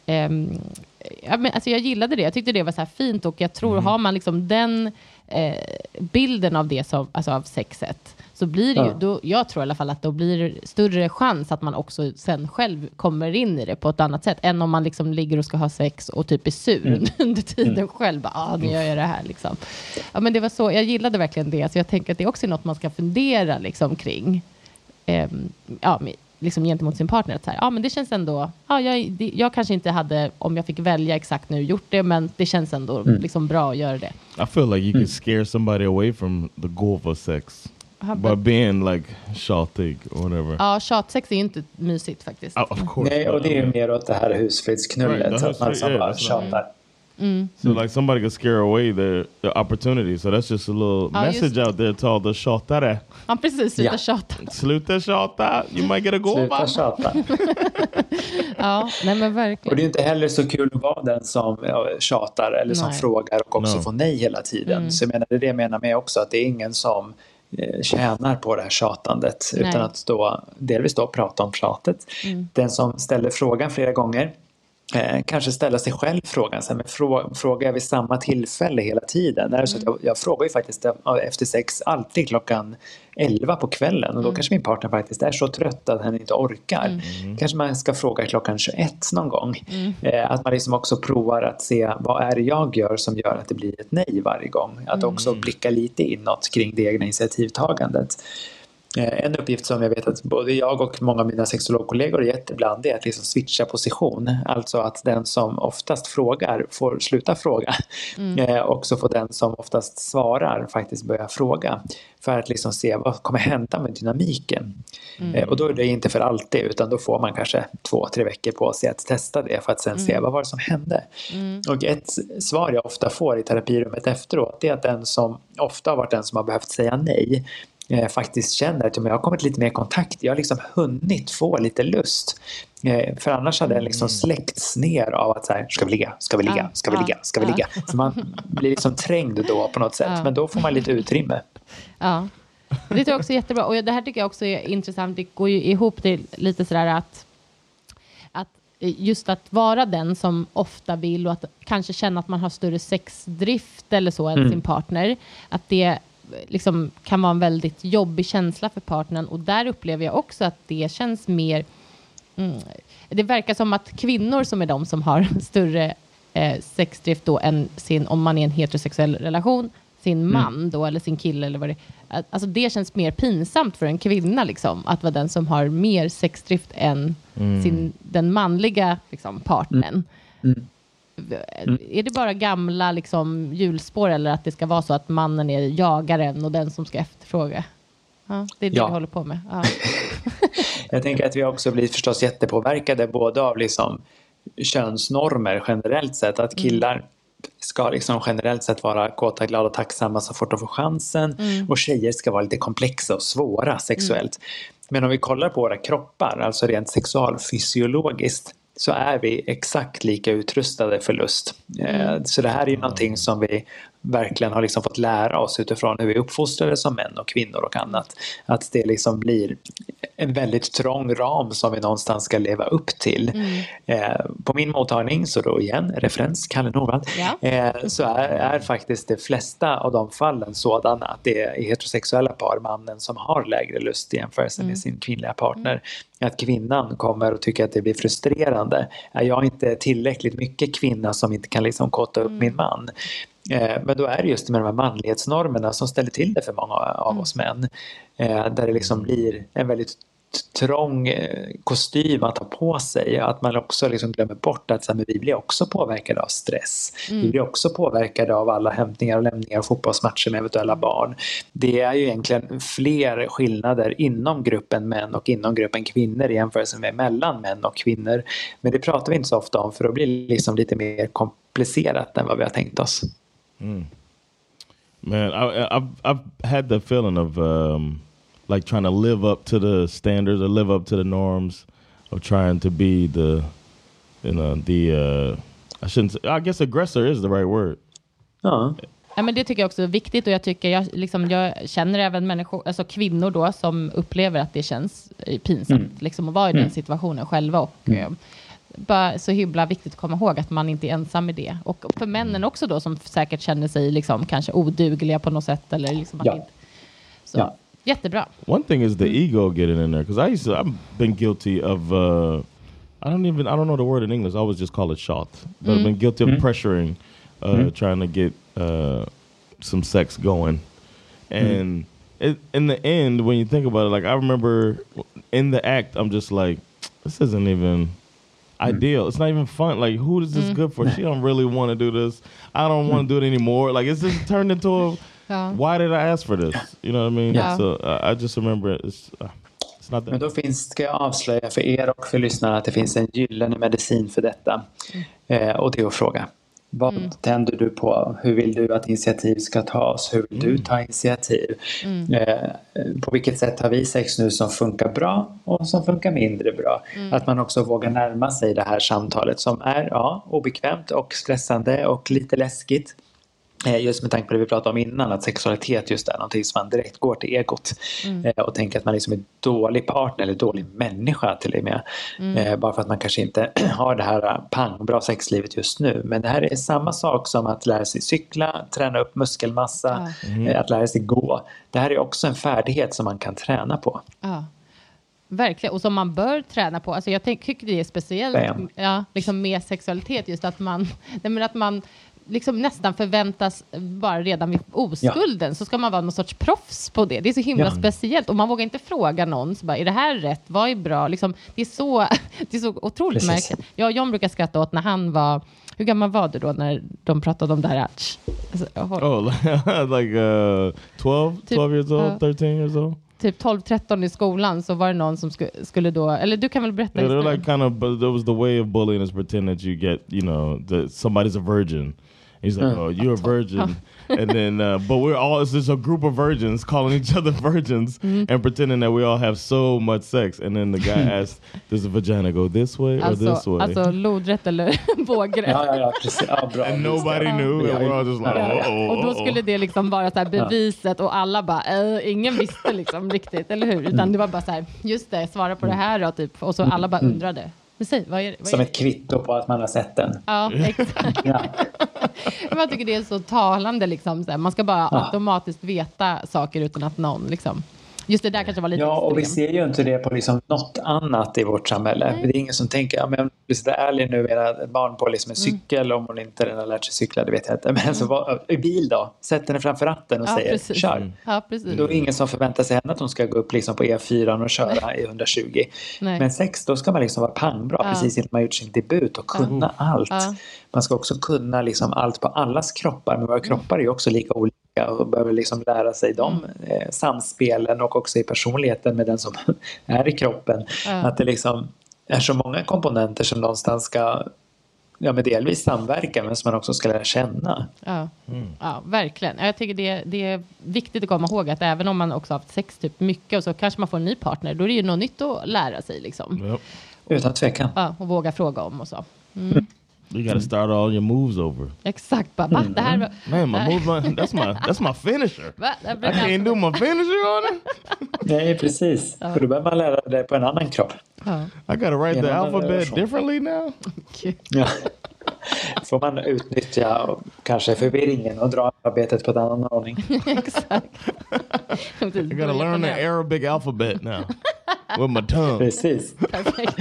jag gillade det. Jag tyckte det var så här fint och jag tror har man liksom den bilden av det som, alltså av sexet, så blir det ju, då, jag tror i alla fall att då blir det större chans att man också sen själv kommer in i det på ett annat sätt än om man liksom ligger och ska ha sex och typ är sur under tiden själv. Bara, nu gör jag det här liksom. Ja, men det var så, jag gillade verkligen det. Så jag tänker att det är också något man ska fundera liksom kring. Liksom gentemot sin partner att så här, men det känns ändå, jag kanske inte hade, om jag fick välja exakt nu, gjort det, men det känns ändå liksom bra att göra det. I feel like you can scare somebody away from the gåva sex by being like tjatig or whatever. Ja, tjatsex är ju inte mysigt faktiskt. Of course. Nej, och det är ju mer åt det här husfridsknullet, så att man som bara tjatar. So like somebody could scare away the opportunity. So that's just a little message out there to all the tjatare. Ja, precis. Sluta tjata. Sluta tjata. You might get a gåva. Sluta tjata. Ja, nej men verkligen. Och det är inte heller så kul att vara den som tjatar eller som frågar och också får nej hela tiden. Så jag menar, det menar med också att det är ingen som tjänar på det här tjatandet. Nej. Utan att delvis prata om tjatet. Den som ställer frågan flera gånger kanske ställa sig själv frågan, så här, men frågar jag vid samma tillfälle hela tiden? Är det så att jag frågar ju faktiskt efter sex alltid klockan 11 på kvällen, och då kanske min partner faktiskt är så trött att han inte orkar. Kanske man ska fråga klockan 21 någon gång. Att man liksom också provar att se vad är det jag gör som gör att det blir ett nej varje gång. Att också blicka lite inåt kring det egna initiativtagandet. En uppgift som jag vet att både jag och många av mina sexologkollegor gett ibland är att liksom switcha position. Alltså att den som oftast frågar får sluta fråga. Och så får den som oftast svarar faktiskt börja fråga. För att liksom se vad kommer hända med dynamiken. Och då är det inte för alltid, utan då får man kanske 2-3 veckor på sig att testa det för att sen se vad var det som hände. Och ett svar jag ofta får i terapirummet efteråt är att den som ofta har varit den som har behövt säga nej faktiskt känner att jag har kommit lite mer kontakt. Jag har liksom hunnit få lite lust. För annars hade den liksom släckts ner av att så här, ska vi ligga? Så man blir liksom trängd då på något sätt. Men då får man lite utrymme. Ja, det tycker jag också är jättebra. Och det här tycker jag också är intressant. Det går ju ihop till lite sådär att just att vara den som ofta vill och att kanske känna att man har större sexdrift eller så än sin partner. Att det liksom kan vara en väldigt jobbig känsla för partnern, och där upplever jag också att det känns mer det verkar som att kvinnor som är de som har större sexdrift då än om man är en heterosexuell relation, sin man då eller sin kille eller vad det är. Alltså det känns mer pinsamt för en kvinna liksom, att vara den som har mer sexdrift än den manliga liksom, partnern. Är det bara gamla liksom, hjulspår, eller att det ska vara så att mannen är jagaren och den som ska efterfråga? Ja, det är det vi håller på med. Ja. Jag tänker att vi också blir förstås jättepåverkade både av liksom könsnormer generellt sett, att killar ska liksom generellt sett vara kåta, glada och tacksamma så fort de får chansen, och tjejer ska vara lite komplexa och svåra sexuellt. Men om vi kollar på våra kroppar, alltså rent sexualfysiologiskt, så är vi exakt lika utrustade för lust. Så det här är ju någonting som vi verkligen har liksom fått lära oss utifrån hur vi uppfostrade som män och kvinnor och annat. Att det liksom blir en väldigt trång ram som vi någonstans ska leva upp till. På min mottagning, så då igen, referens Kalle Norvald, så är faktiskt de flesta av de fallen sådana att det är heterosexuella par, mannen som har lägre lust i jämförelse med sin kvinnliga partner. Att kvinnan kommer och tycker att det blir frustrerande. Är jag inte tillräckligt mycket kvinna som inte kan liksom kåta upp min man? Men då är det just med de här manlighetsnormerna som ställer till det för många av oss män. Där det liksom blir en väldigt trång kostym att ta på sig. Att man också liksom glömmer bort att så här, men vi blir också påverkade av stress. Vi blir också påverkade av alla hämtningar och lämningar och fotbollsmatcher med eventuella barn. Det är ju egentligen fler skillnader inom gruppen män och inom gruppen kvinnor i jämförelse med mellan män och kvinnor. Men det pratar vi inte så ofta om, för då blir det liksom lite mer komplicerat än vad vi har tänkt oss. Man, I've had the feeling of like trying to live up to the standards or live up to the norms of trying to be the, you know, I guess aggressor is the right word. Ja. Ja, men det tycker jag också är viktigt, och jag tycker jag känner även människor, alltså kvinnor då, som upplever att det känns pinsamt liksom, att vara i den situationen själva, och bara så himla viktigt att komma ihåg att man inte är ensam i det. Och för männen också då, som säkert känner sig liksom kanske odugliga på något sätt, eller liksom att inte. Så jättebra. One thing is the ego getting in there, because I've been guilty of I don't know the word in English. I always just call it shot. But I've been guilty of pressuring, trying to get some sex going. And in the end, when you think about it, like I remember in the act, I'm just like, this isn't even ideal. It's not even fun. Like, who is this good for? She don't really want to do this. I don't want to do it anymore. Like, it's just turned into a, why did I ask for this? You know what I mean? Yeah. So I just remember it's not that. Men då ska jag avslöja för er och för lyssnarna att det finns en gyllene medicin för detta. Och det är att fråga. Vad tänder du på? Hur vill du att initiativ ska tas? Hur vill du ta initiativ? På vilket sätt har vi sex nu som funkar bra och som funkar mindre bra? Att man också vågar närma sig det här samtalet som är obekvämt och stressande och lite läskigt. Just med tanke på det vi pratade om innan, att sexualitet just är någonting som man direkt går till egot och tänker att man liksom är dålig partner eller dålig människa till och med. Bara för att man kanske inte har det här bra sexlivet just nu. Men det här är samma sak som att lära sig cykla, träna upp muskelmassa, att lära sig gå. Det här är också en färdighet som man kan träna på. Ja. Verkligen, och som man bör träna på. Alltså jag tycker det är speciellt liksom med sexualitet, just att man liksom nästan förväntas bara redan vid oskulden så ska man vara någon sorts proffs på det. Det är så himla speciellt, och man vågar inte fråga någon så bara, är det här rätt? Vad är bra? Liksom, det är så otroligt märkligt. Jag och John brukar skratta åt när han var, hur gammal var du då när de pratade om det här? Alltså, like 12 years old, 13 years old. Typ 12-13 i skolan, så var det någon som skulle då, eller du kan väl berätta they're like kind of, but there was the way of bullying is pretend that you get, you know, that somebody's a virgin. He's like, oh, you're a virgin. And then, but it's just a group of virgins calling each other virgins and pretending that we all have so much sex. And then the guy asked, does the vagina go this way or this way? Alltså lodrätt eller vågrätt. Ja, precis. Ja, bra. And nobody knew. And we're all just like, Och då skulle det liksom vara så här beviset, och alla bara, ingen visste liksom riktigt, eller hur? Utan det var bara så här, just det, svara på det här då, typ. Och så alla bara undrade. Vad är som ett kvitto på att man har sett den. Ja, exakt. Jag tycker det är så talande liksom, så här. Man ska bara automatiskt veta saker utan att någon liksom. Just det där kanske var lite extrem. Och vi ser ju inte det på liksom något annat i vårt samhälle. Det är ingen som tänker, men det är ärligt nu, ett barn på liksom en cykel, om hon inte redan har lärt sig cykla, det vet jag inte. Men så i bil då, sätter henne framför ratten och säger, kör. Ja, precis. Då är det ingen som förväntar sig henne att hon ska gå upp liksom på E4 och köra i 120. Men sex, då ska man liksom vara pangbra precis innan man gjort sin debut och kunna allt. Man ska också kunna liksom allt på allas kroppar, men våra kroppar är ju också lika olika och behöver liksom lära sig de samspelen och också i personligheten med den som är i kroppen. Att det liksom är så många komponenter som någonstans ska men delvis samverka, men som man också ska lära känna. Ja, verkligen. Jag tycker det är viktigt att komma ihåg att även om man också har haft sex typ mycket och så kanske man får en ny partner, då är det ju något nytt att lära sig liksom. Utan tvekan. Ja, och våga fråga om och så. You gotta start all your moves over. Exakt, bara. Det här man, my move, that's my finisher. I can't do my finisher on it. Nej, precis. För då behöver man lära det på en annan kropp. I gotta write the alphabet differently now. Ja. Får man utnyttja kanske förvirringen och dra alfabetet på en annan ordning. Exakt. I gotta learn the Arabic alphabet now. With my tongue. Precis. Perfekt.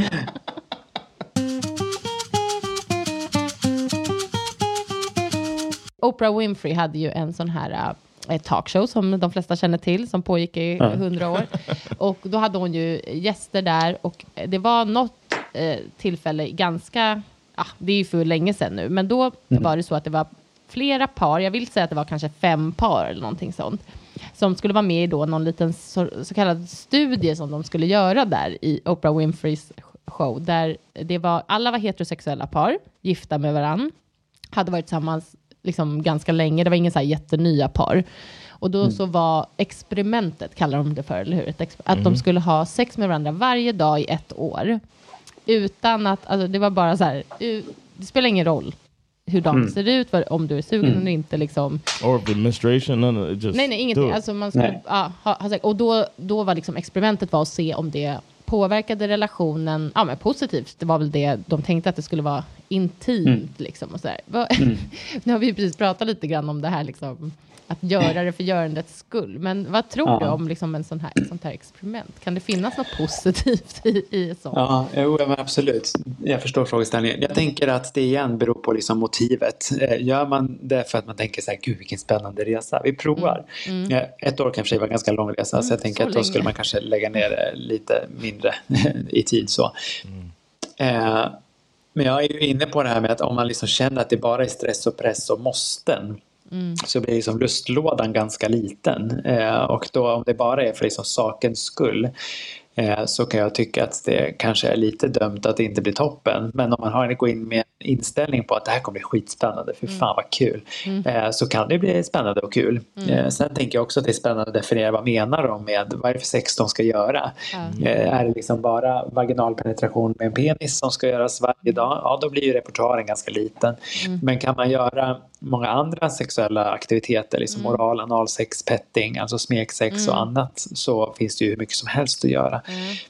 Oprah Winfrey hade ju en sån här talkshow som de flesta känner till, som pågick i 100 år. Och då hade hon ju gäster där, och det var något tillfälle ganska, det är ju för länge sedan nu, men då var det så att det var flera par, jag vill säga att det var kanske 5 par eller någonting sånt, som skulle vara med i då någon liten så kallad studie som de skulle göra där i Oprah Winfreys show, där alla var heterosexuella par, gifta med varann, hade varit tillsammans liksom ganska länge. Det var ingen så här jättenya par. Och då så var experimentet, kallar de det för, eller hur? Att de skulle ha sex med varandra varje dag i 1 år. Utan att, alltså det var bara så här, det spelar ingen roll hur de ser ut, om du är sugen eller inte liksom. Or the menstruation, just nej, ingenting. Alltså man skulle ha sex. Och då var liksom experimentet var att se om det påverkade relationen men positivt. Det var väl det de tänkte, att det skulle vara intimt liksom och så där. Nu har vi precis pratat lite grann om det här liksom, att göra det för görandets skull. Men vad tror du om liksom ett sånt här experiment? Kan det finnas något positivt i sånt? Ja, men absolut. Jag förstår frågeställningen. Jag tänker att det igen beror på liksom motivet. Gör man det för att man tänker så här, gud vilken spännande resa, vi provar. 1 år kanske var ganska lång resa, så jag tänker att då skulle man kanske lägga ner lite mindre i tid så. Men jag är ju inne på det här med att om man liksom känner att det bara är stress och press och måsten, så blir liksom lustlådan ganska liten. Och då om det bara är för liksom sakens skull, så kan jag tycka att det kanske är lite dömt att det inte blir toppen. Men om man har gå in med inställning på att det här kommer bli skitspännande, för fan vad kul, så kan det bli spännande och kul. Sen tänker jag också att det är spännande att definiera vad menar de med vad är det för sex de ska göra. Är det liksom bara vaginal penetration med en penis som ska göras varje dag? Ja, då blir ju repertoaren ganska liten. Men kan man göra många andra sexuella aktiviteter, liksom oral, analsex, petting, alltså smeksex och annat, så finns det ju hur mycket som helst att göra.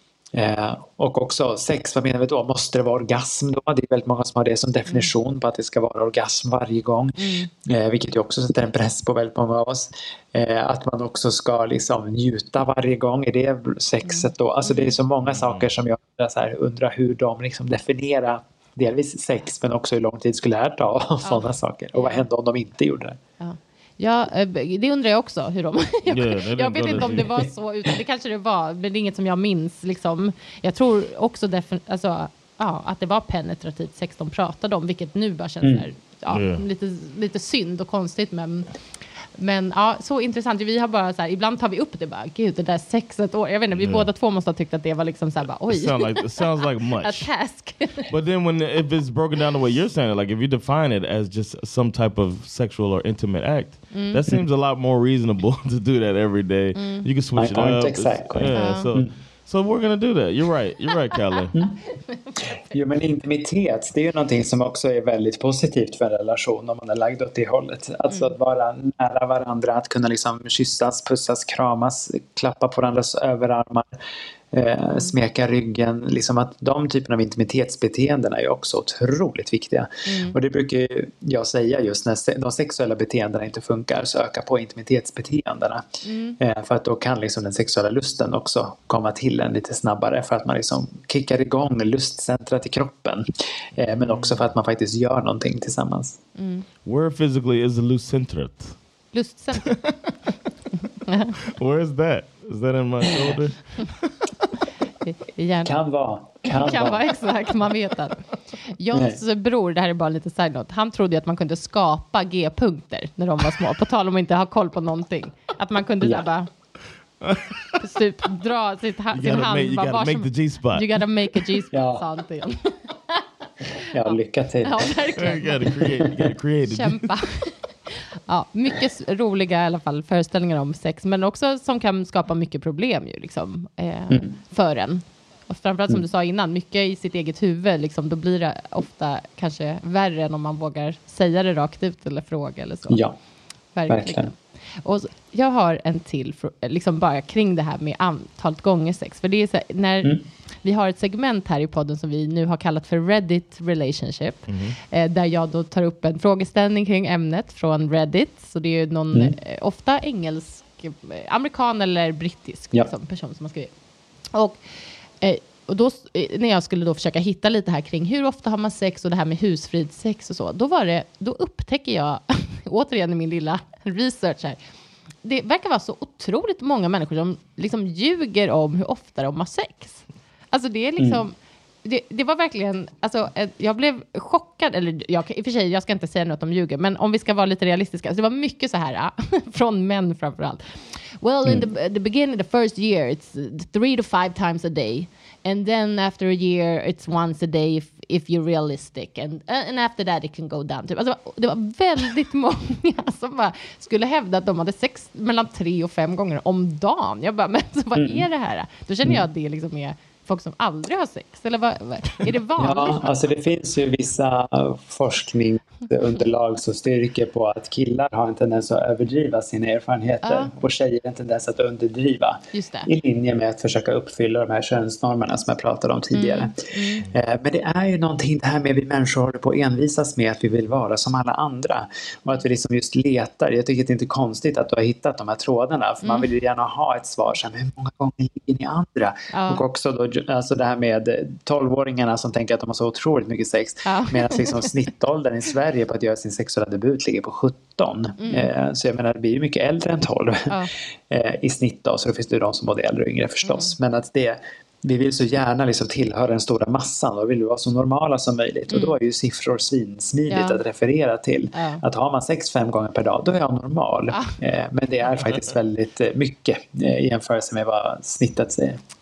Och också sex, vad menar vi då? Måste det vara orgasm då? Det är väldigt många som har det som definition på att det ska vara orgasm varje gång, vilket ju också sätter en press på väldigt många av oss. Att man också ska liksom njuta varje gång, är det sexet då? Alltså det är så många saker som jag undrar hur de liksom definierar delvis sex, men också hur lång tid skulle det här ta och sådana saker. Och vad hände om de inte gjorde det? Ja, det undrar jag också hur de... jag vet inte om det var så, utan det kanske det var, men det är inget som jag minns. Liksom. Jag tror också att det var penetrativt sex de pratade om, vilket nu bara känns lite synd och konstigt, men ja, så intressant. Vi har bara så här, ibland tar vi upp det bara, gud, det där sexet. Jag vet inte, vi båda två måste ha tyckt att det var liksom så här bara, oj. It sounds like much. A task. But then if it's broken down the way you're saying it, like if you define it as just some type of sexual or intimate act, that seems a lot more reasonable to do that every day. You can switch it up. Exactly. So we're gonna do that. You're right, Kalle. Jo, men intimitet, det är ju någonting som också är väldigt positivt för en relation om man är lagd åt det hållet. Alltså att vara nära varandra, att kunna liksom kyssas, pussas, kramas, klappa på varandras överarmar, smeka ryggen, liksom att de typen av intimitetsbeteenden är också otroligt viktiga. Och det brukar jag säga, just när de sexuella beteendena inte funkar, så öka på intimitetsbeteendena. För att då kan liksom den sexuella lusten också komma till en lite snabbare, för att man liksom kickar igång lustcentrat i kroppen, men också för att man faktiskt gör någonting tillsammans. Where physically is the lustcentrat? Lustcentrat? Where is that? Is that in my shoulder? Kan vara exakt, man vet att Johns bror, det här är bara lite side note, han trodde att man kunde skapa G-punkter när de var små, på tal om att inte ha koll på någonting, att man kunde så bara dra sin hand, you gotta make the G-spot. You gotta make a G-spot, sa han till. Ja, lycka till. Ja, verkligen. You gotta create it. Kämpa. Ja, mycket roliga i alla fall föreställningar om sex, men också som kan skapa mycket problem ju, liksom, för en. Och framförallt som du sa innan, mycket i sitt eget huvud, liksom, då blir det ofta kanske värre än om man vågar säga det rakt ut eller fråga eller så. Ja, verkligen. Och jag har en till liksom bara kring det här med antalet gånger sex. För det är så här, när vi har ett segment här i podden som vi nu har kallat för Reddit Relationship. Där jag då tar upp en frågeställning kring ämnet från Reddit. Så det är ju någon ofta engelsk, amerikan eller brittisk liksom, person som har skrivit. Och då, när jag skulle då försöka hitta lite här kring hur ofta har man sex och det här med husfridssex och så, då upptäcker jag återigen i min lilla research här, det verkar vara så otroligt många människor som liksom ljuger om hur ofta de har sex. Alltså det är liksom det var verkligen, alltså jag blev chockad, eller i och för sig, jag ska inte säga något om ljuger, men om vi ska vara lite realistiska, så det var mycket så här från män framförallt. Well, in the beginning, the first year, it's 3 to 5 times a day. And then after a year, it's once a day if you're realistic. And after that, it can go down. Alltså, det var väldigt många som bara skulle hävda att de hade sex mellan 3 och 5 gånger om dagen. Jag bara, men så vad är det här? Då känner jag att det liksom är folk som aldrig har sex. Eller är det vanligt? Ja, alltså det finns ju vissa forskningsunderlag som styrker på att killar har en tendens att överdriva sina erfarenheter och tjejer har en tendens att underdriva. Just det. I linje med att försöka uppfylla de här könsnormerna som jag pratade om tidigare. Men det är ju någonting det här med vi människor håller på att envisas med, att vi vill vara som alla andra. Och att vi liksom just letar. Jag tycker att det inte är konstigt att du har hittat de här trådarna. För man vill ju gärna ha ett svar som hur många gånger ligger ni andra? Och också då, alltså det här med 12-åringarna som tänker att de har så otroligt mycket sex. Medan liksom snittåldern i Sverige på att göra sin sexuella debut ligger på 17. Så jag menar, det blir ju mycket äldre än 12 i snitt då. Så då finns det ju de som både äldre och yngre förstås. Men att vi vill så gärna liksom tillhöra den stora massan och vill vara så normala som möjligt. Och då är ju siffror svinsmidigt att referera till. Att har man 6-5 gånger per dag, då är jag normal. Men det är faktiskt väldigt mycket i jämförelse med vad snittet säger.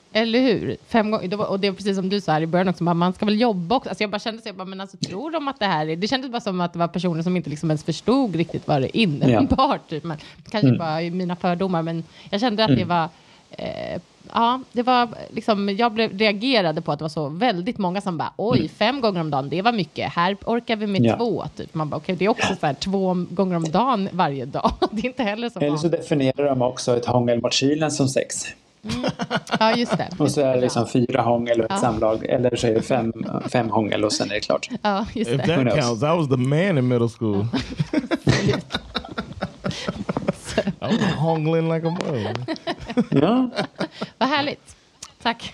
Eller hur? 5 gånger. Och det är precis som du sa här i början också. Man ska väl jobba också. Alltså jag bara kände sig, men alltså tror de att det här är... Det kändes bara som att det var personer som inte liksom ens förstod riktigt vad det innebar. Typ. Men kanske bara i mina fördomar. Men jag kände att det var... ja, det var liksom... Jag reagerade på att det var så väldigt många som bara... Oj, 5 gånger om dagen, det var mycket. Här orkar vi med 2. Typ. Man bara, okej, det är också så här 2 gånger om dagen varje dag. Det är inte heller så... Eller så definierar de också ett hångel mot kylen som sex. Ja, just det. Och så är det liksom 4 hångel och ett samlag. Eller så är det 5 hångel och sen är det klart. Ja, just det. If that counts, I was the man in middle school. I was hångling like a mother. Ja. Vad härligt. Tack.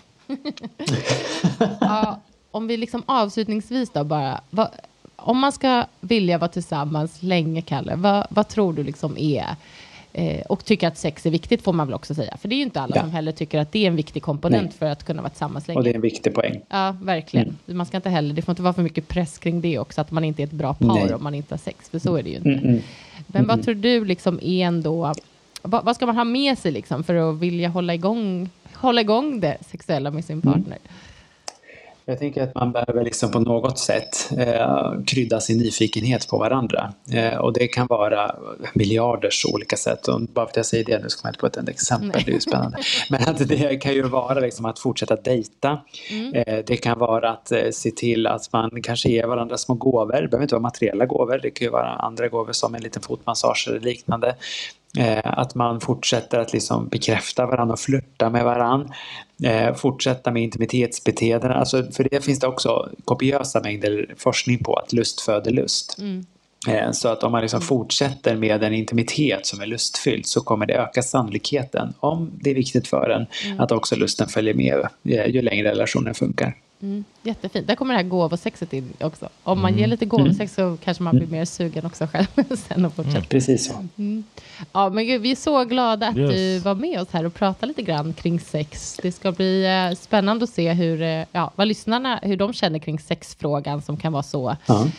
Ja, om vi liksom avslutningsvis då bara... om man ska vilja vara tillsammans länge, Kalle, vad tror du liksom är... och tycker att sex är viktigt får man väl också säga. För det är ju inte alla som heller tycker att det är en viktig komponent för att kunna vara tillsammans länge. Och det är en viktig poäng. Ja, verkligen. Man ska inte heller, det får inte vara för mycket press kring det också. Att man inte är ett bra par om man inte har sex. För så är det ju inte. Men vad tror du liksom är ändå... Vad ska man ha med sig liksom för att vilja hålla igång det sexuella med sin partner? Jag tänker att man behöver liksom på något sätt krydda sin nyfikenhet på varandra. Och det kan vara miljarders olika sätt. Och bara för att jag säger det nu ska man inte på ett exempel, det är ju spännande. Men att det kan ju vara liksom att fortsätta dejta. Det kan vara att se till att man kanske ger varandra små gåvor. Det behöver inte vara materiella gåvor, det kan ju vara andra gåvor som en liten fotmassage eller liknande. Att man fortsätter att liksom bekräfta varandra och flirta med varandra. Fortsätta med intimitetsbeteenden. Alltså för det finns det också kopiösa mängder forskning på att lust föder lust. Så att om man liksom fortsätter med en intimitet som är lustfylld så kommer det öka sannolikheten, om det är viktigt för en, att också lusten följer med ju längre relationen funkar. Jättefint. Där kommer det här gåvosexet in också. Om man ger lite gåvosex så kanske man blir mer sugen också själv sen och fortsätter. Precis så. Ja, men gud, vi är så glada att du var med oss här och pratade lite grann kring sex. Det ska bli spännande att se vad lyssnarna, hur de känner kring sexfrågan som kan vara så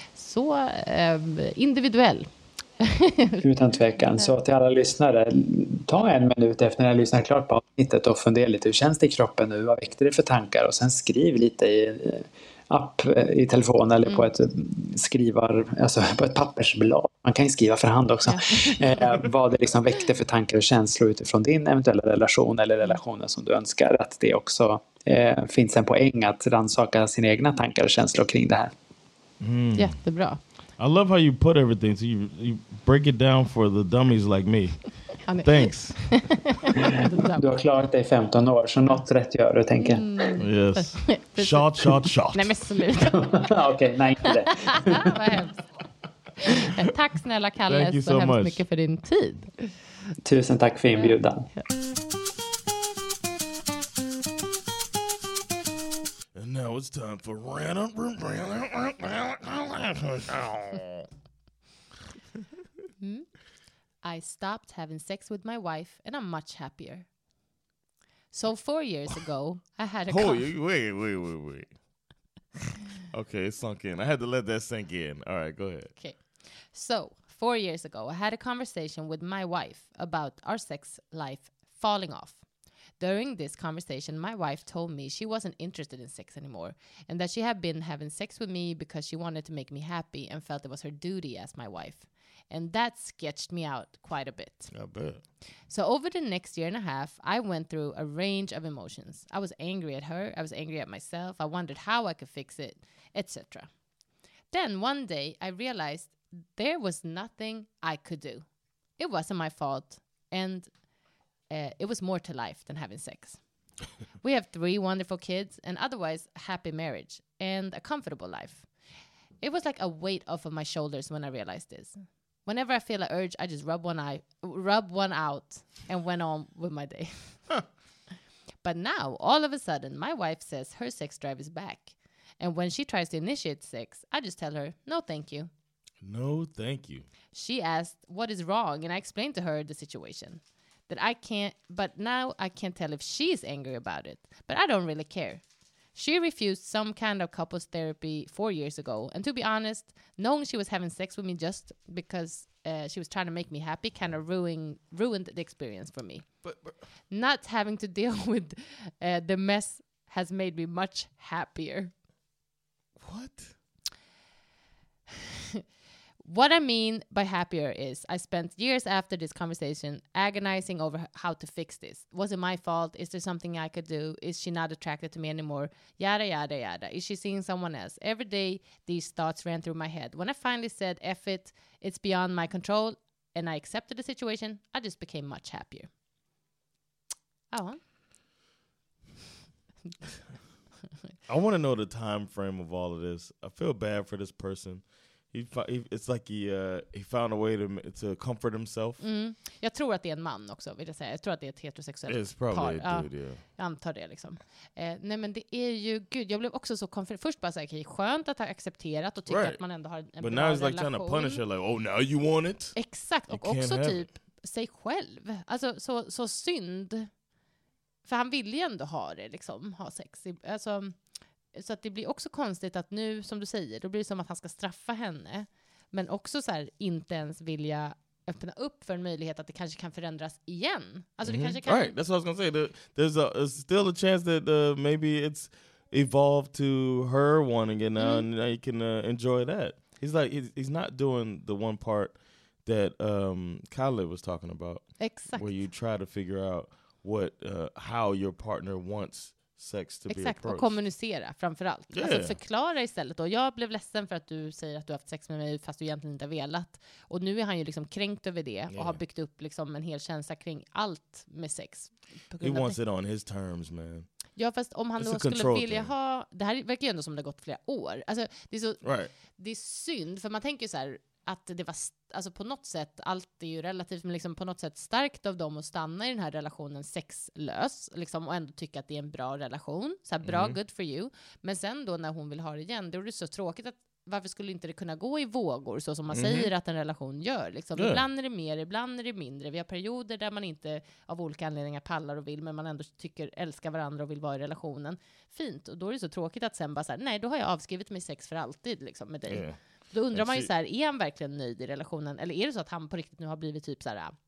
individuell. Utan tvekan. Så till alla lyssnare, ta 1 minut efter när jag lyssnar klart på avsnittet och fundera lite, hur känns det i kroppen nu? Vad väckte det för tankar? Och sen skriv lite i app i telefon eller på ett alltså på ett pappersblad. Man kan ju skriva för hand också. Vad det liksom väckte för tankar och känslor utifrån din eventuella relation eller relationen som du önskar. Att det också finns en poäng att rannsaka sina egna tankar och känslor kring det här. Jättebra. I love how you put everything, so you break it down for the dummies like me. Thanks. Du har klarat dig 15 år, så något rätt gör du, tänker. Yes. Shot. Nej, men sluta. Okej, nej, inte det. Vad hemskt. Tack snälla Kalle så hemskt mycket för din tid. Tusen tack för inbjudan. Now it's time for I stopped having sex with my wife and I'm much happier. So 4 years ago, I had a wait. Okay, it sunk in. I had to let that sink in. All right, go ahead. Okay. So 4 years ago, I had a conversation with my wife about our sex life falling off. During this conversation, my wife told me she wasn't interested in sex anymore and that she had been having sex with me because she wanted to make me happy and felt it was her duty as my wife. And that sketched me out quite a bit. I bet. So over the next year and a half, I went through a range of emotions. I was angry at her. I was angry at myself. I wondered how I could fix it, etc. Then one day, I realized there was nothing I could do. It wasn't my fault. And it was more to life than having sex. We have 3 wonderful kids, and otherwise happy marriage, and a comfortable life. It was like a weight off of my shoulders when I realized this. Whenever I feel an urge, I just rub one out, and went on with my day. But now, all of a sudden, my wife says her sex drive is back. And when she tries to initiate sex, I just tell her, no, thank you. No, thank you. She asked what is wrong, and I explained to her the situation. But now I can't tell if she's angry about it. But I don't really care. She refused some kind of couples therapy 4 years ago. And to be honest, knowing she was having sex with me just because she was trying to make me happy kind of ruined the experience for me. But not having to deal with the mess has made me much happier. What? What I mean by happier is I spent years after this conversation agonizing over how to fix this. Was it my fault? Is there something I could do? Is she not attracted to me anymore? Yada, yada, yada. Is she seeing someone else? Every day, these thoughts ran through my head. When I finally said, F it, it's beyond my control, and I accepted the situation, I just became much happier. Oh. I want to know the time frame of all of this. I feel bad for this person. It's like he found a way to comfort himself. Jag tror att det är en man också, vill jag säga. Jag tror att det är ett heterosexuellt par. A dude, yeah. Jag antar det liksom. Nej men det är ju, gud, jag blev också så först bara såhär, skönt att ha accepterat och tycka att man ändå har en bra relation. But now he's like trying to punish her, like, oh now you want it? Exakt, och också typ sig själv. Alltså så synd. För han ville ju ändå ha det liksom, ha sex. Alltså, så att det blir också konstigt att nu, som du säger, då blir det som att han ska straffa henne. Men också så här, inte ens vilja öppna upp för en möjlighet att det kanske kan förändras igen. Alltså det kanske kan... Right, that's what I was gonna say. There's still a chance that maybe it's evolved to her wanting it now, and now you can enjoy that. He's not doing the one part that Khaled was talking about. Exakt. Where you try to figure out how your partner wants sex to be approached. Och kommunicera framförallt. Yeah. Alltså förklara istället. Och jag blev ledsen för att du säger att du har haft sex med mig fast du egentligen inte har velat. Och nu är han ju liksom kränkt över det och har byggt upp liksom en hel känsla kring allt med sex. He wants it on his terms, man. Ja, fast om han då skulle vilja ha... Det här verkar ju ändå som det har gått flera år. Alltså, det är så... Right. Det är synd, för man tänker ju så här att det var, alltså på något sätt, allt är ju relativt, men liksom på något sätt starkt av dem att stanna i den här relationen sexlös, liksom, och ändå tycka att det är en bra relation, så här, bra, good for you, men sen då när hon vill ha det igen, då är det så tråkigt att varför skulle inte det kunna gå i vågor så som man säger att en relation gör liksom. Ibland är det mer, ibland är det mindre. Vi har perioder där man inte av olika anledningar pallar och vill, men man ändå älskar varandra och vill vara i relationen. Fint, och då är det så tråkigt att sen bara så här, nej, då har jag avskrivit mig sex för alltid liksom, med dig. Då undrar man ju så här, är han verkligen nöjd i relationen? Eller är det så att han på riktigt nu har blivit typ så här...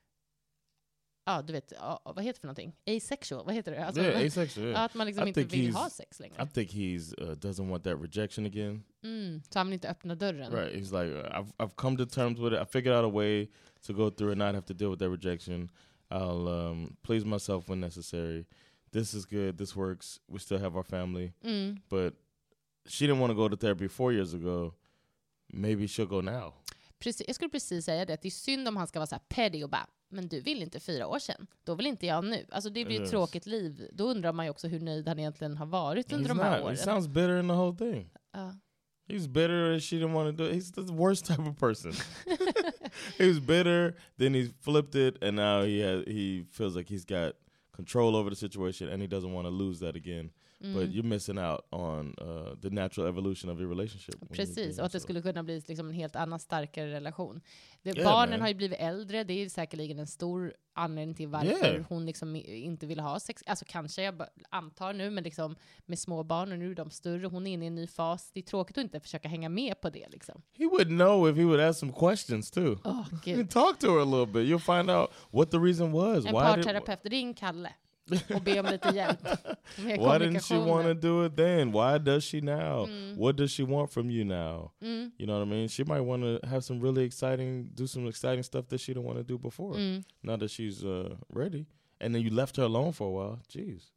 Ja, du vet, vad heter det för någonting? Asexual, vad heter det? Alltså, asexual. Ja, att man liksom inte vill ha sex längre. I think he's doesn't want that rejection again. Så han vill inte öppna dörren. Right, he's like, I've come to terms with it. I figured out a way to go through and not have to deal with that rejection. I'll please myself when necessary. This is good, this works. We still have our family. But she didn't want to go to therapy 4 years ago. Maybe she'll go now. Precis, jag skulle precis säga det. Det är synd om han ska vara så här petty och bara, men du vill inte 4 år sedan. Då vill inte jag nu. Alltså det blir ju ett tråkigt liv. Då undrar man ju också hur nöjd han egentligen har varit under de här åren. He sounds bitter in the whole thing. He's bitter and she didn't want to do it. He's the worst type of person. He was bitter, then he flipped it, and now he feels like he's got control over the situation and he doesn't want to lose that again. But you're missing out on the natural evolution of your relationship. Precis, och att det skulle kunna bli liksom en helt annan starkare relation. Barnen har ju blivit äldre, det är säkerligen en stor anledning till varför hon liksom inte vill ha sex. Alltså kanske, jag antar nu, men liksom med små barn och nu är de större, hon är inne i en ny fas. Det är tråkigt att inte försöka hänga med på det liksom. He would know if he would ask some questions too. Oh, you can talk to her a little bit. You'll find out what the reason was. En parterapeut, ring Kalle. Och be om lite hjälp. Why didn't she want to do it then? Why does she now? What does she want from you now? You know what I mean? She might want to have some really do some exciting stuff that she didn't want to do before. Now that she's ready. And then you left her alone for a while. Jeez.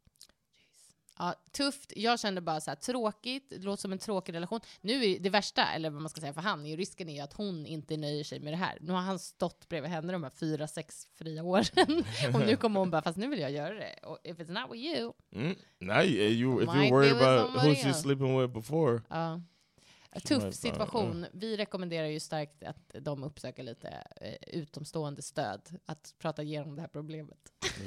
Ja, tufft. Jag kände bara så här, tråkigt. Det låter som en tråkig relation. Nu är det värsta, eller vad man ska säga för han, är risken är ju att hon inte nöjer sig med det här. Nu har han stått bredvid henne de här 4-6 fria åren. Och nu kommer hon bara, fast nu vill jag göra det. Och if it's not with you. Now if you're worried about who she's sleeping with before. Tuff situation. Vi rekommenderar ju starkt att de uppsöker lite utomstående stöd. Att prata igenom det här problemet.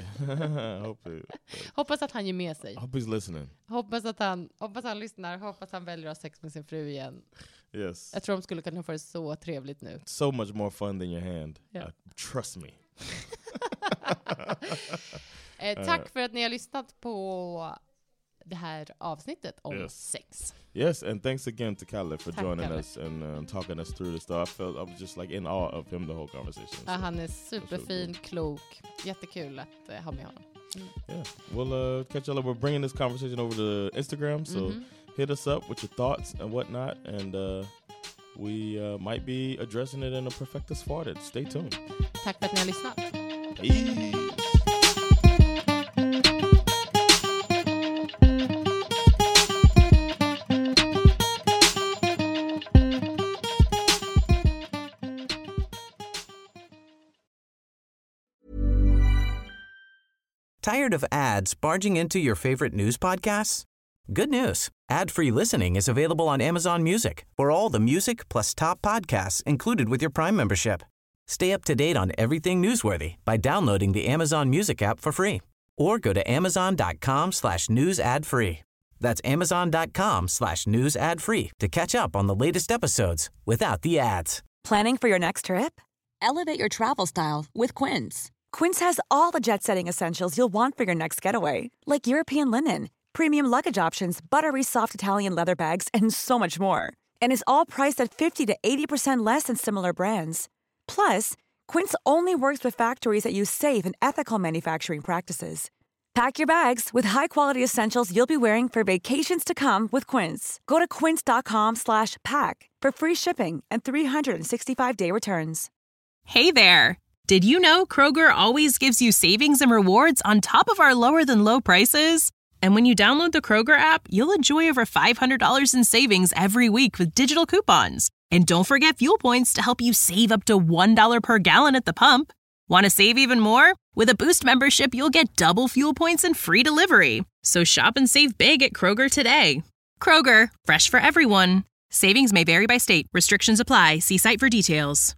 Hoppas att han ger med sig. Hope he's listening. Hoppas han lyssnar. Hoppas han väljer att ha sex med sin fru igen. Yes. Jag tror de skulle kunna få det så trevligt nu. So much more fun than your hand. Trust me. Tack för att ni har lyssnat på det här avsnittet om sex. Yes, and thanks again to Kalle for joining us and talking us through this stuff. I was just like in awe of him the whole conversation. Ja, han är superfin, klok. Jättekul att ha med honom. Yeah, we'll catch y'all. We're bringing this conversation over to Instagram, so hit us up with your thoughts and whatnot, and we might be addressing it in a Perfectus Farted. Stay tuned. Tack för att ni har lyssnat. Peace. Tired of ads barging into your favorite news podcasts? Good news. Ad-free listening is available on Amazon Music for all the music plus top podcasts included with your Prime membership. Stay up to date on everything newsworthy by downloading the Amazon Music app for free or go to amazon.com/news ad free. That's amazon.com/news ad free to catch up on the latest episodes without the ads. Planning for your next trip? Elevate your travel style with Quince. Quince has all the jet-setting essentials you'll want for your next getaway, like European linen, premium luggage options, buttery soft Italian leather bags, and so much more. And is all priced at 50 to 80% less than similar brands. Plus, Quince only works with factories that use safe and ethical manufacturing practices. Pack your bags with high-quality essentials you'll be wearing for vacations to come with Quince. Go to quince.com/pack for free shipping and 365-day returns. Hey there! Did you know Kroger always gives you savings and rewards on top of our lower-than-low prices? And when you download the Kroger app, you'll enjoy over $500 in savings every week with digital coupons. And don't forget fuel points to help you save up to $1 per gallon at the pump. Want to save even more? With a Boost membership, you'll get double fuel points and free delivery. So shop and save big at Kroger today. Kroger, fresh for everyone. Savings may vary by state. Restrictions apply. See site for details.